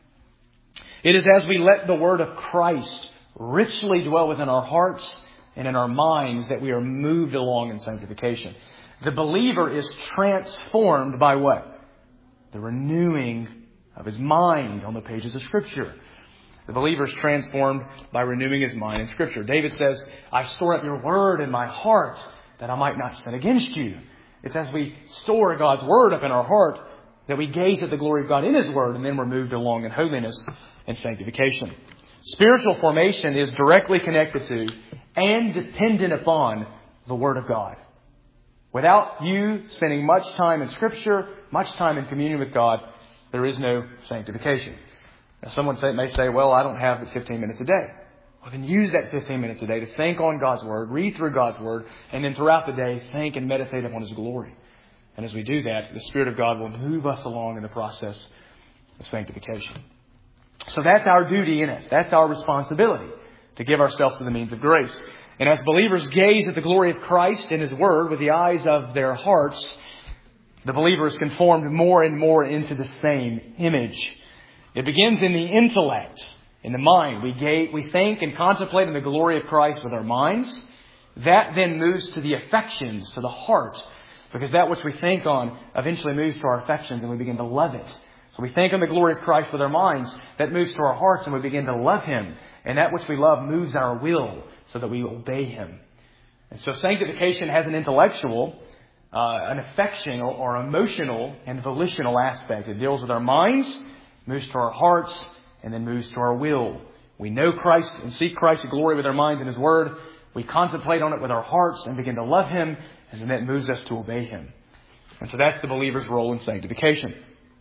It is as we let the Word of Christ richly dwell within our hearts and in our minds that we are moved along in sanctification. The believer is transformed by what? The renewing of his mind on the pages of Scripture. The believer is transformed by renewing his mind in Scripture. David says, I store up your word in my heart that I might not sin against you. It's as we store God's word up in our heart that we gaze at the glory of God in His word, and then we're moved along in holiness and sanctification. Spiritual formation is directly connected to and dependent upon the Word of God. Without you spending much time in Scripture, much time in communion with God, there is no sanctification. Now, someone say, may say, well, I don't have but fifteen minutes a day. Well, then use that fifteen minutes a day to think on God's Word, read through God's Word, and then throughout the day, think and meditate upon His glory. And as we do that, the Spirit of God will move us along in the process of sanctification. So that's our duty in it. That's our responsibility, to give ourselves to the means of grace. And as believers gaze at the glory of Christ and His Word with the eyes of their hearts, the believer is conformed more and more into the same image. It begins in the intellect, in the mind. We gaze, we think and contemplate on the glory of Christ with our minds. That then moves to the affections, to the heart, because that which we think on eventually moves to our affections and we begin to love it. So we think on the glory of Christ with our minds. That moves to our hearts and we begin to love Him. And that which we love moves our will so that we obey Him. And so sanctification has an intellectual, uh, an affection or, or emotional and volitional aspect. It deals with our minds, moves to our hearts, and then moves to our will. We know Christ and seek Christ's glory with our minds and His Word. We contemplate on it with our hearts and begin to love Him. And then that moves us to obey Him. And so that's the believer's role in sanctification.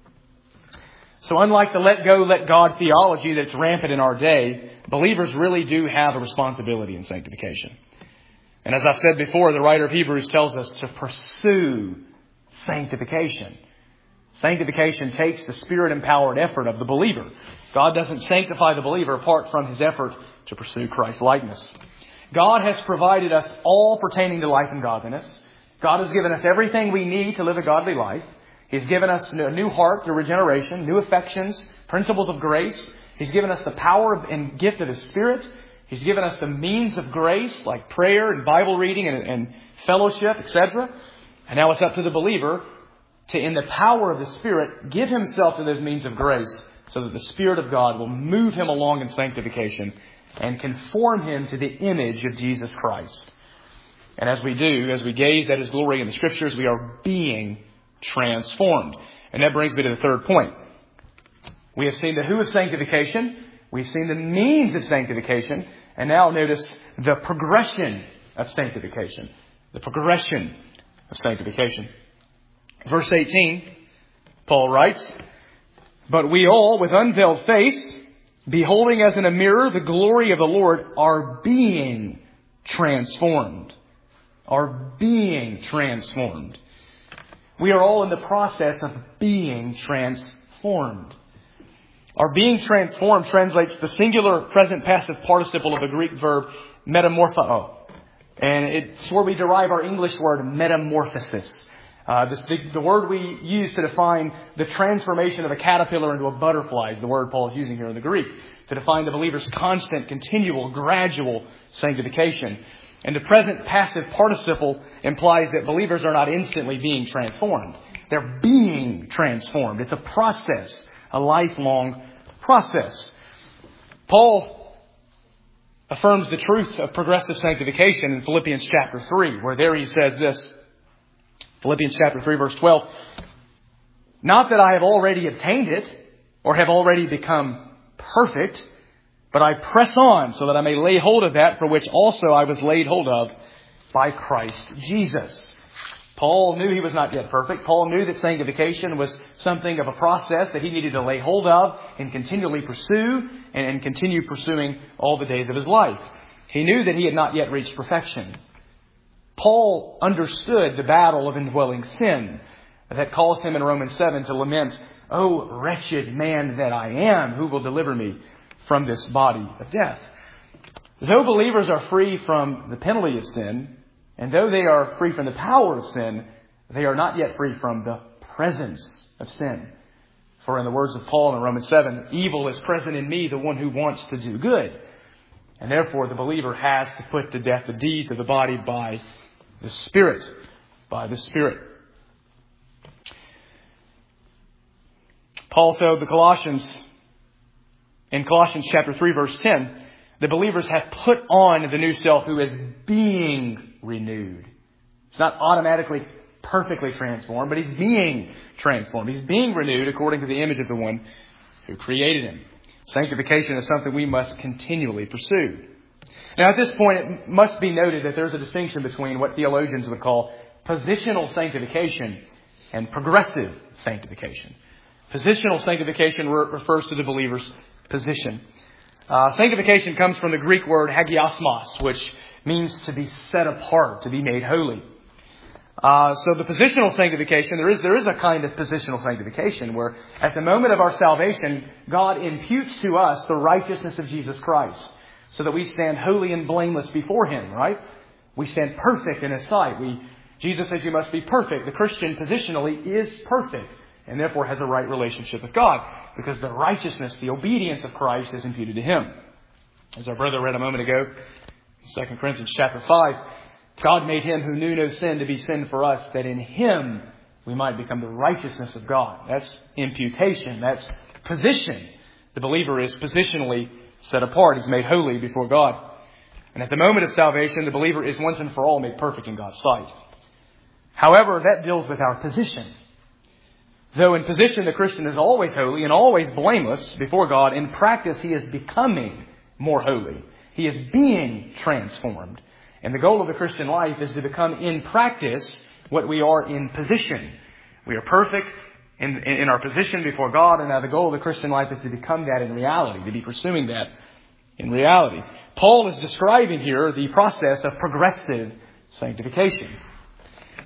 So unlike the let go, let God theology that's rampant in our day, believers really do have a responsibility in sanctification. And as I've said before, the writer of Hebrews tells us to pursue sanctification. Sanctification takes the Spirit-empowered effort of the believer. God doesn't sanctify the believer apart from his effort to pursue Christ's likeness. God has provided us all pertaining to life and godliness. God has given us everything we need to live a godly life. He's given us a new heart through regeneration, new affections, principles of grace. He's given us the power and gift of His Spirit. He's given us the means of grace like prayer and Bible reading and, and fellowship, et cetera. And now it's up to the believer to, in the power of the Spirit, give himself to those means of grace so that the Spirit of God will move him along in sanctification and conform him to the image of Jesus Christ. And as we do, as we gaze at His glory in the Scriptures, we are being transformed. And that brings me to the third point. We have seen the who of sanctification. We've seen the means of sanctification. And now notice the progression of sanctification. The progression of sanctification. Verse eighteen, Paul writes, "But we all, with unveiled face, beholding as in a mirror the glory of the Lord, are being transformed." Are being transformed. We are all in the process of being transformed. Our being transformed translates the singular present passive participle of the Greek verb metamorpho. And it's where we derive our English word metamorphosis. Uh, this, the, the word we use to define the transformation of a caterpillar into a butterfly is the word Paul is using here in the Greek, to define the believer's constant, continual, gradual sanctification. And the present passive participle implies that believers are not instantly being transformed. They're being transformed. It's a process, a lifelong process. Paul affirms the truth of progressive sanctification in Philippians chapter three, where there he says this. Philippians chapter three, verse twelve. "Not that I have already obtained it or have already become perfect, but I press on so that I may lay hold of that for which also I was laid hold of by Christ Jesus." Paul knew he was not yet perfect. Paul knew that sanctification was something of a process that he needed to lay hold of and continually pursue and, and continue pursuing all the days of his life. He knew that he had not yet reached perfection. Paul understood the battle of indwelling sin that caused him in Romans seven to lament, "O wretched man that I am, who will deliver me from this body of death?" Though believers are free from the penalty of sin, and though they are free from the power of sin, they are not yet free from the presence of sin. For in the words of Paul in Romans seven, "Evil is present in me, the one who wants to do good." And therefore the believer has to put to death the deeds of the body by the Spirit. By the Spirit. Paul told the Colossians in Colossians chapter three, verse ten, the believers have put on the new self who is being renewed. It's not automatically perfectly transformed, but he's being transformed. He's being renewed according to the image of the one who created him. Sanctification is something we must continually pursue. Now, at this point, it must be noted that there's a distinction between what theologians would call positional sanctification and progressive sanctification. Positional sanctification re- refers to the believer's position. Uh, sanctification comes from the Greek word hagiosmos, which means to be set apart, to be made holy. Uh, so the positional sanctification, there is there is a kind of positional sanctification where at the moment of our salvation, God imputes to us the righteousness of Jesus Christ so that we stand holy and blameless before Him, right? We stand perfect in His sight. We, Jesus says you must be perfect. The Christian positionally is perfect and therefore has a right relationship with God because the righteousness, the obedience of Christ is imputed to Him. As our brother read a moment ago, Second Corinthians chapter five, God made Him who knew no sin to be sin for us, that in Him we might become the righteousness of God. That's imputation. That's position. The believer is positionally set apart. He's made holy before God. And at the moment of salvation, the believer is once and for all made perfect in God's sight. However, that deals with our position. Though in position the Christian is always holy and always blameless before God, in practice he is becoming more holy. He is being transformed. And the goal of the Christian life is to become in practice what we are in position. We are perfect in, in our position before God, and now the goal of the Christian life is to become that in reality, to be pursuing that in reality. Paul is describing here the process of progressive sanctification.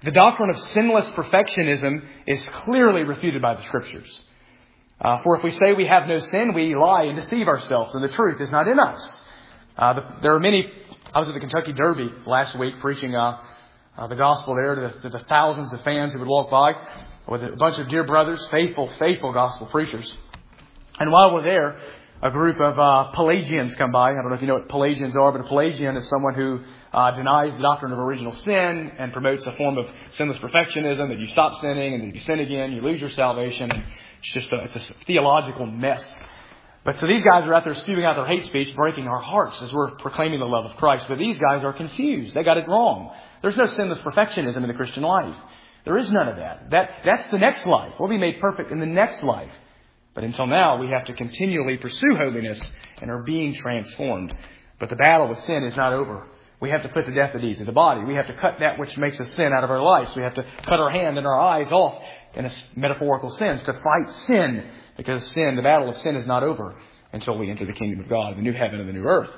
The doctrine of sinless perfectionism is clearly refuted by the Scriptures. Uh, for if we say we have no sin, we lie and deceive ourselves, and the truth is not in us. Uh, the, there are many... I was at the Kentucky Derby last week preaching uh, uh, the gospel there to the, to the thousands of fans who would walk by with a bunch of dear brothers, faithful, faithful gospel preachers. And while we're there, a group of uh, Pelagians come by. I don't know if you know what Pelagians are, but a Pelagian is someone who uh, denies the doctrine of original sin and promotes a form of sinless perfectionism, that you stop sinning and then if you sin again, you lose your salvation. And it's just a, it's a theological mess. But so these guys are out there spewing out their hate speech, breaking our hearts as we're proclaiming the love of Christ. But these guys are confused. They got it wrong. There's no sinless perfectionism in the Christian life. There is none of that. That that's the next life. We'll be made perfect in the next life. But until now, we have to continually pursue holiness and are being transformed. But the battle with sin is not over. We have to put to death the deeds of the body. We have to cut that which makes us sin out of our lives. We have to cut our hand and our eyes off in a metaphorical sense to fight sin. Because sin, the battle of sin is not over until we enter the kingdom of God, the new heaven and the new earth.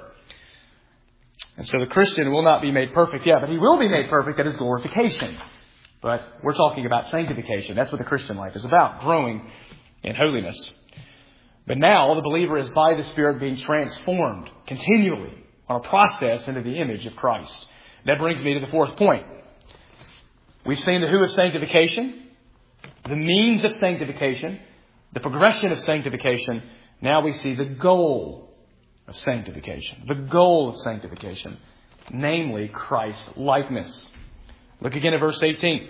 And so the Christian will not be made perfect yet, but he will be made perfect at his glorification. But we're talking about sanctification. That's what the Christian life is about, growing in holiness. But now the believer is by the Spirit being transformed continually on a process into the image of Christ. That brings me to the fourth point. We've seen the who of sanctification, the means of sanctification, the progression of sanctification. Now we see the goal of sanctification. The goal of sanctification, namely Christ likeness. Look again at verse eighteen.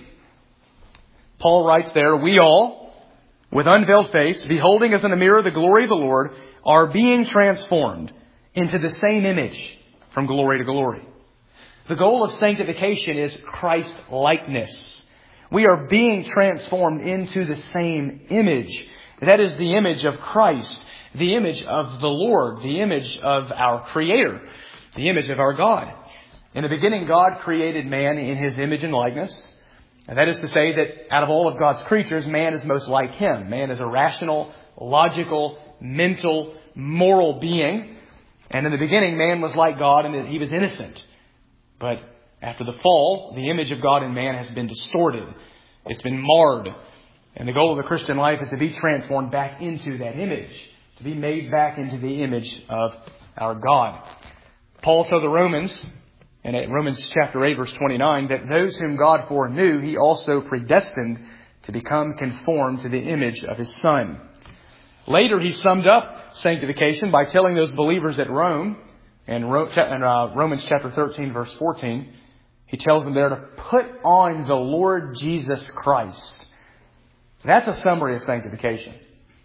Paul writes there, we all, with unveiled face, beholding as in a mirror the glory of the Lord, are being transformed into the same image from glory to glory. The goal of sanctification is Christ likeness. We are being transformed into the same image. That is the image of Christ, the image of the Lord, the image of our Creator, the image of our God. In the beginning, God created man in His image and likeness. And that is to say that out of all of God's creatures, man is most like Him. Man is a rational, logical, mental, moral being. And in the beginning, man was like God in that he was innocent. But after the fall, the image of God in man has been distorted. It's been marred. And the goal of the Christian life is to be transformed back into that image, to be made back into the image of our God. Paul told the Romans, in Romans chapter eight, verse twenty-nine, that those whom God foreknew, He also predestined to become conformed to the image of His Son. Later, he summed up sanctification by telling those believers at Rome, in Romans chapter thirteen, verse fourteen, he tells them there to put on the Lord Jesus Christ. That's a summary of sanctification.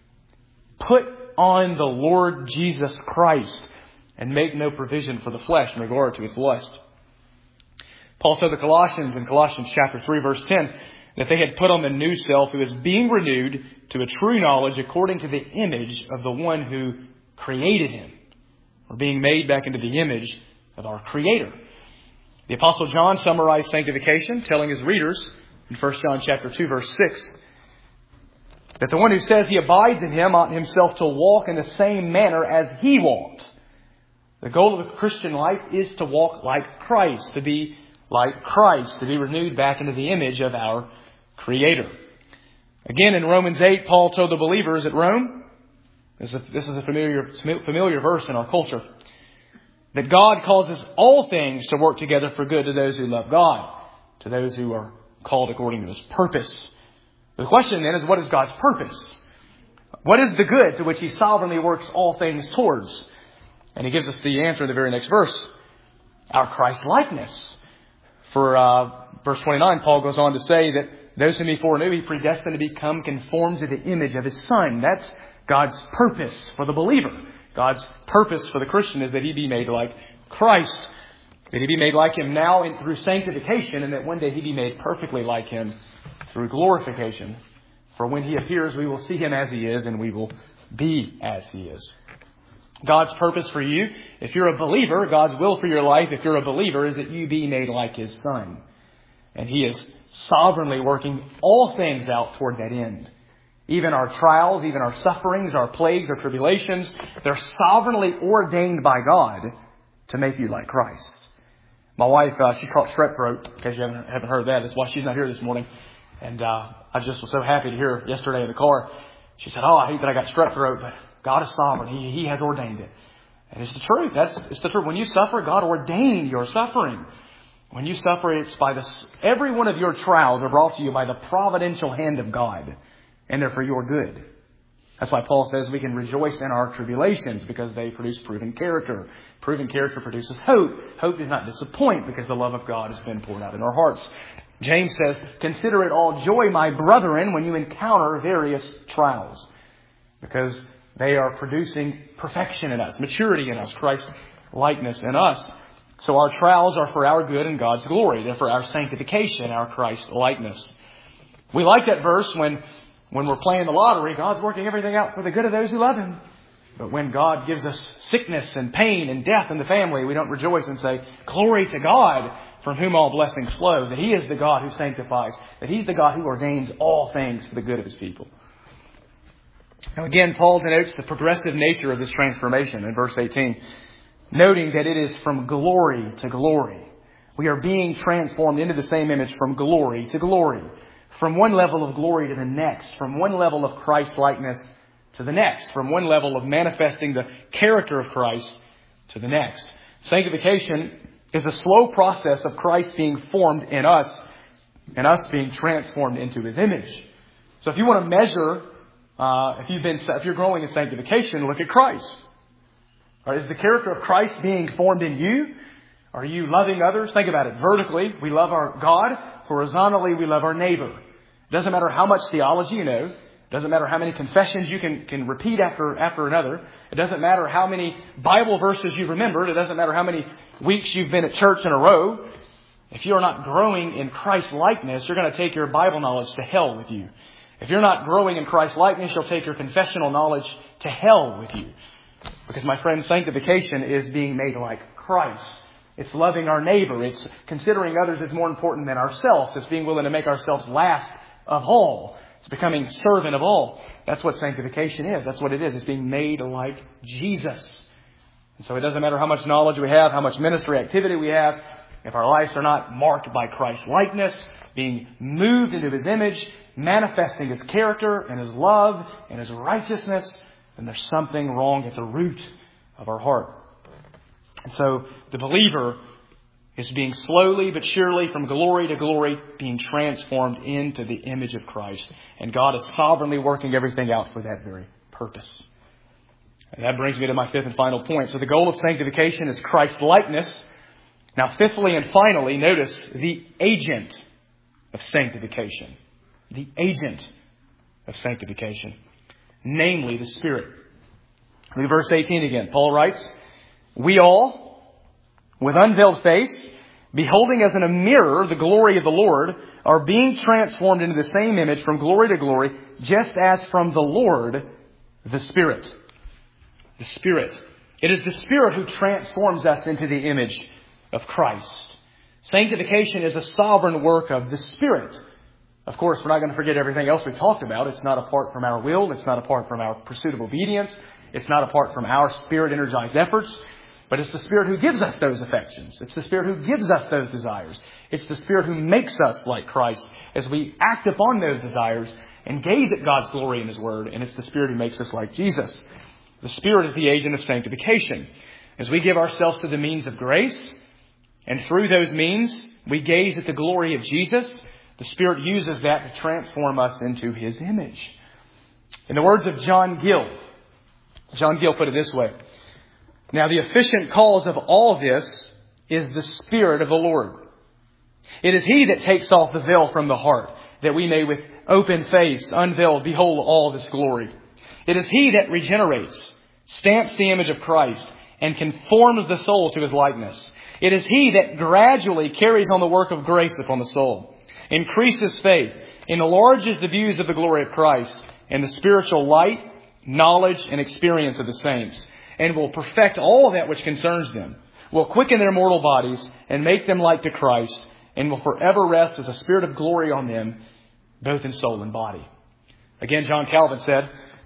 Put on the Lord Jesus Christ and make no provision for the flesh in regard to its lust. Paul told the Colossians in Colossians chapter three, verse ten, that they had put on the new self who is being renewed to a true knowledge according to the image of the one who created him. We're being made back into the image of our Creator. The Apostle John summarized sanctification, telling his readers in First John chapter two, verse six, that the one who says he abides in Him ought himself to walk in the same manner as He walked. The goal of the Christian life is to walk like Christ, to be like Christ, to be renewed back into the image of our Creator. Again, in Romans eight, Paul told the believers at Rome, this is a, this is a familiar, familiar verse in our culture, that God causes all things to work together for good to those who love God, to those who are called according to His purpose. The question then is, what is God's purpose? What is the good to which He sovereignly works all things towards? And He gives us the answer in the very next verse. Our Christ likeness. For uh, verse twenty-nine, Paul goes on to say that those whom He foreknew, He predestined to become conformed to the image of His Son. That's God's purpose for the believer. God's purpose for the Christian is that he be made like Christ. That he be made like Him now in, through sanctification, and that one day he be made perfectly like Him through glorification. For when He appears, we will see Him as He is, and we will be as He is. God's purpose for you, if you're a believer, God's will for your life, if you're a believer, is that you be made like His Son. And He is sovereignly working all things out toward that end. Even our trials, even our sufferings, our plagues, our tribulations, they're sovereignly ordained by God to make you like Christ. My wife, uh, she caught strep throat, in case you haven't, haven't heard that. That's why she's not here this morning. And uh, I just was so happy to hear yesterday in the car. She said, oh, I hate that I got strep throat, but God is sovereign. He, he has ordained it. And it's the truth. That's it's the truth. When you suffer, God ordained your suffering. When you suffer, it's by the... Every one of your trials are brought to you by the providential hand of God. And they're for your good. That's why Paul says we can rejoice in our tribulations because they produce proven character. Proven character produces hope. Hope does not disappoint because the love of God has been poured out in our hearts. James says, consider it all joy, my brethren, when you encounter various trials. Because they are producing perfection in us, maturity in us, Christ's likeness in us. So our trials are for our good and God's glory. They're for our sanctification, our Christ likeness. We like that verse when... When we're playing the lottery, God's working everything out for the good of those who love Him. But when God gives us sickness and pain and death in the family, we don't rejoice and say, glory to God from whom all blessings flow. That He is the God who sanctifies. That He's the God who ordains all things for the good of His people. Now again, Paul denotes the progressive nature of this transformation in verse eighteen. Noting that it is from glory to glory. We are being transformed into the same image from glory to glory. From one level of glory to the next. From one level of Christ-likeness to the next. From one level of manifesting the character of Christ to the next. Sanctification is a slow process of Christ being formed in us and us being transformed into His image. So if you want to measure, uh, if you've been, if you're growing in sanctification, look at Christ. Right, is the character of Christ being formed in you? Are you loving others? Think about it. Vertically, we love our God. Horizontally, we love our neighbor. It doesn't matter how much theology you know. It doesn't matter how many confessions you can, can repeat after, after another. It doesn't matter how many Bible verses you've remembered. It doesn't matter how many weeks you've been at church in a row. If you're not growing in Christ likeness, you're going to take your Bible knowledge to hell with you. If you're not growing in Christ likeness, you'll take your confessional knowledge to hell with you. Because, my friend, sanctification is being made like Christ. It's loving our neighbor. It's considering others as more important than ourselves. It's being willing to make ourselves last of all. It's becoming servant of all. That's what sanctification is. That's what it is. It's being made like Jesus. And so it doesn't matter how much knowledge we have, how much ministry activity we have. If our lives are not marked by Christ's likeness, being moved into His image, manifesting His character and His love and His righteousness, then there's something wrong at the root of our heart. And so the believer is being slowly but surely from glory to glory being transformed into the image of Christ. And God is sovereignly working everything out for that very purpose. And that brings me to my fifth and final point. So the goal of sanctification is Christ's likeness. Now, fifthly and finally, notice the agent of sanctification. The agent of sanctification. Namely, the Spirit. Read verse eighteen again. Paul writes, we all, with unveiled face, beholding as in a mirror the glory of the Lord, are being transformed into the same image from glory to glory, just as from the Lord, the Spirit. The Spirit. It is the Spirit who transforms us into the image of Christ. Sanctification is a sovereign work of the Spirit. Of course, we're not going to forget everything else we've talked about. It's not apart from our will. It's not apart from our pursuit of obedience. It's not apart from our Spirit-energized efforts. But it's the Spirit who gives us those affections. It's the Spirit who gives us those desires. It's the Spirit who makes us like Christ as we act upon those desires and gaze at God's glory in His Word. And it's the Spirit who makes us like Jesus. The Spirit is the agent of sanctification. As we give ourselves to the means of grace, and through those means we gaze at the glory of Jesus, the Spirit uses that to transform us into His image. In the words of John Gill, John Gill put it this way. Now, the efficient cause of all this is the Spirit of the Lord. It is He that takes off the veil from the heart, that we may with open face, unveiled, behold all this glory. It is He that regenerates, stamps the image of Christ, and conforms the soul to His likeness. It is He that gradually carries on the work of grace upon the soul, increases faith, enlarges the views of the glory of Christ, and the spiritual light, knowledge, and experience of the saints, and will perfect all that which concerns them, will quicken their mortal bodies and make them like to Christ, and will forever rest as a spirit of glory on them, both in soul and body. Again, John Calvin said,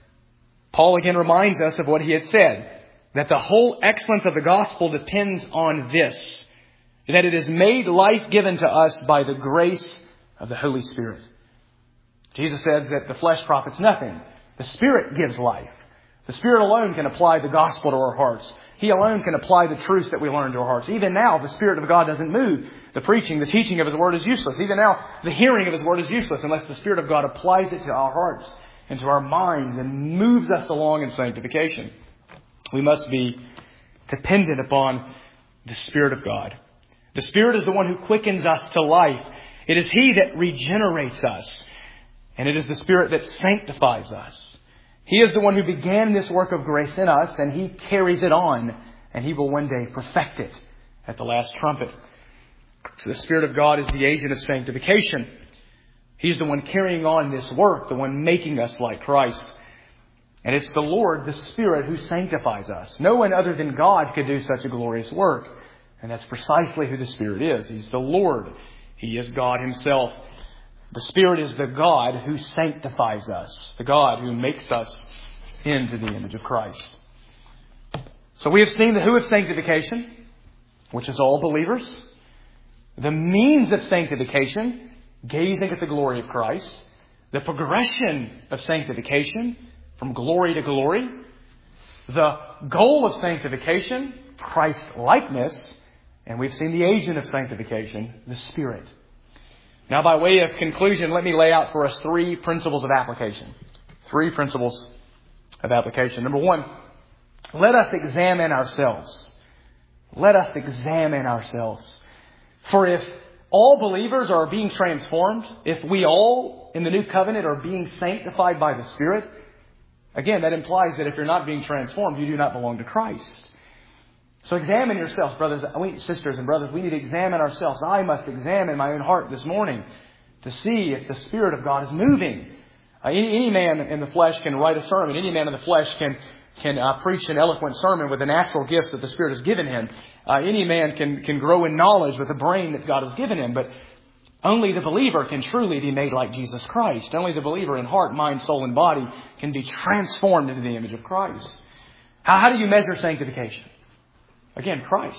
Paul again reminds us of what he had said, that the whole excellence of the gospel depends on this, that it is made life given to us by the grace of the Holy Spirit. Jesus said that the flesh profits nothing. The Spirit gives life. The Spirit alone can apply the gospel to our hearts. He alone can apply the truths that we learn to our hearts. Even now, the Spirit of God doesn't move. The preaching, the teaching of His Word is useless. Even now, the hearing of His Word is useless unless the Spirit of God applies it to our hearts and to our minds and moves us along in sanctification. We must be dependent upon the Spirit of God. The Spirit is the one who quickens us to life. It is He that regenerates us. And it is the Spirit that sanctifies us. He is the one who began this work of grace in us, and He carries it on, and He will one day perfect it at the last trumpet. So the Spirit of God is the agent of sanctification. He's the one carrying on this work, the one making us like Christ. And it's the Lord, the Spirit, who sanctifies us. No one other than God could do such a glorious work. And that's precisely who the Spirit is. He's the Lord. He is God Himself. The Spirit is the God who sanctifies us, the God who makes us into the image of Christ. So we have seen the who of sanctification, which is all believers. The means of sanctification, gazing at the glory of Christ. The progression of sanctification, from glory to glory. The goal of sanctification, Christ-likeness. And we've seen the agent of sanctification, the Spirit. Now, by way of conclusion, let me lay out for us three principles of application. Three principles of application. Number one, let us examine ourselves. Let us examine ourselves. For if all believers are being transformed, if we all in the new covenant are being sanctified by the Spirit, again, that implies that if you're not being transformed, you do not belong to Christ. So examine yourselves, brothers, sisters and brothers. We need to examine ourselves. I must examine my own heart this morning to see if the Spirit of God is moving. Uh, any, any man in the flesh can write a sermon. Any man in the flesh can can uh, preach an eloquent sermon with the natural gifts that the Spirit has given him. Uh, any man can, can grow in knowledge with the brain that God has given him. But only the believer can truly be made like Jesus Christ. Only the believer in heart, mind, soul, and body can be transformed into the image of Christ. How, how do you measure sanctification? Again, Christ.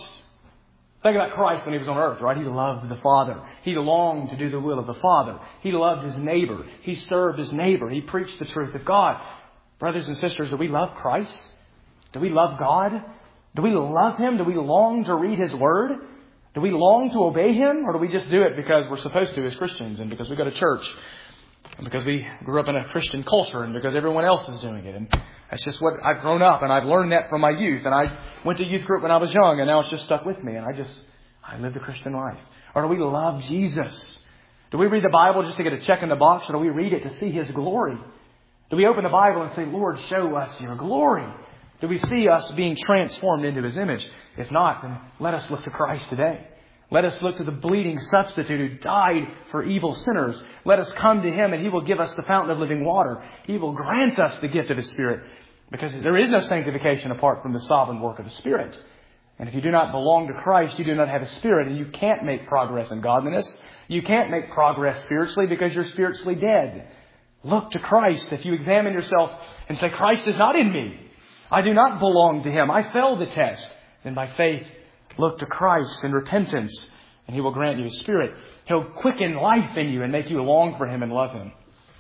Think about Christ when He was on earth, right? He loved the Father. He longed to do the will of the Father. He loved His neighbor. He served His neighbor. He preached the truth of God. Brothers and sisters, do we love Christ? Do we love God? Do we love Him? Do we long to read His Word? Do we long to obey Him? Or do we just do it because we're supposed to as Christians and because we go to church and because we grew up in a Christian culture and because everyone else is doing it? And that's just what I've grown up, and I've learned that from my youth. And I went to youth group when I was young, and now it's just stuck with me. And I just, I live the Christian life. Or do we love Jesus? Do we read the Bible just to get a check in the box, or do we read it to see His glory? Do we open the Bible and say, Lord, show us your glory? Do we see us being transformed into His image? If not, then let us look to Christ today. Let us look to the bleeding substitute who died for evil sinners. Let us come to Him and He will give us the fountain of living water. He will grant us the gift of His Spirit. Because there is no sanctification apart from the sovereign work of the Spirit. And if you do not belong to Christ, you do not have a Spirit, and you can't make progress in godliness. You can't make progress spiritually because you're spiritually dead. Look to Christ. If you examine yourself and say, Christ is not in me. I do not belong to Him. I failed the test. Then by faith, look to Christ in repentance, and He will grant you His Spirit. He'll quicken life in you and make you long for Him and love Him.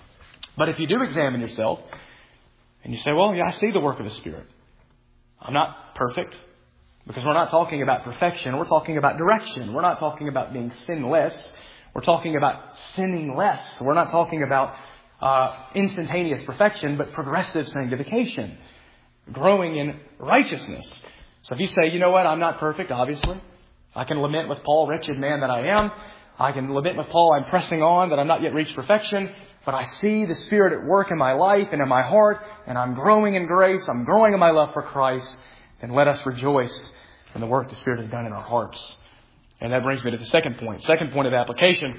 But if you do examine yourself, and you say, well, yeah, I see the work of the Spirit. I'm not perfect, because we're not talking about perfection. We're talking about direction. We're not talking about being sinless. We're talking about sinning less. We're not talking about uh, instantaneous perfection, but progressive sanctification, growing in righteousness. So if you say, you know what, I'm not perfect, obviously. I can lament with Paul, wretched man that I am. I can lament with Paul, I'm pressing on, that I'm not yet reached perfection. But I see the Spirit at work in my life and in my heart, and I'm growing in grace. I'm growing in my love for Christ. And let us rejoice in the work the Spirit has done in our hearts. And that brings me to the second point. Second point of application.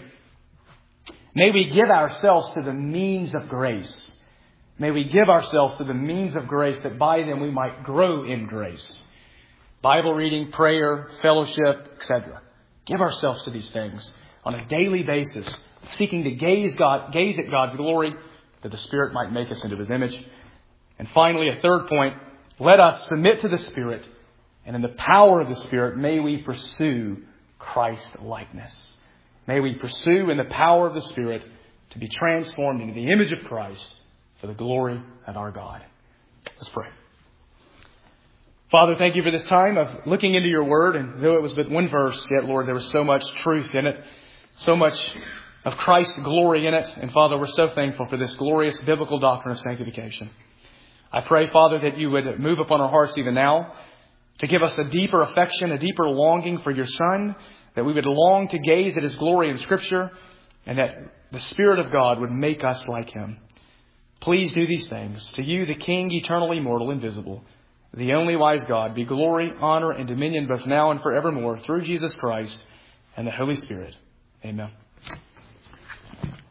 May we give ourselves to the means of grace. May we give ourselves to the means of grace that by them we might grow in grace. Bible reading, prayer, fellowship, et cetera. Give ourselves to these things on a daily basis, seeking to gaze God, gaze at God's glory, that the Spirit might make us into His image. And finally, a third point, let us submit to the Spirit, and in the power of the Spirit, may we pursue Christ-likeness. May we pursue in the power of the Spirit to be transformed into the image of Christ for the glory of our God. Let's pray. Father, thank you for this time of looking into your word. And though it was but one verse, yet, Lord, there was so much truth in it, so much of Christ's glory in it. And Father, we're so thankful for this glorious biblical doctrine of sanctification. I pray, Father, that you would move upon our hearts even now to give us a deeper affection, a deeper longing for your Son, that we would long to gaze at his glory in Scripture, and that the Spirit of God would make us like him. Please do these things. To you, the King, eternal, immortal, invisible, the only wise God, be glory, honor, and dominion both now and forevermore through Jesus Christ and the Holy Spirit. Amen.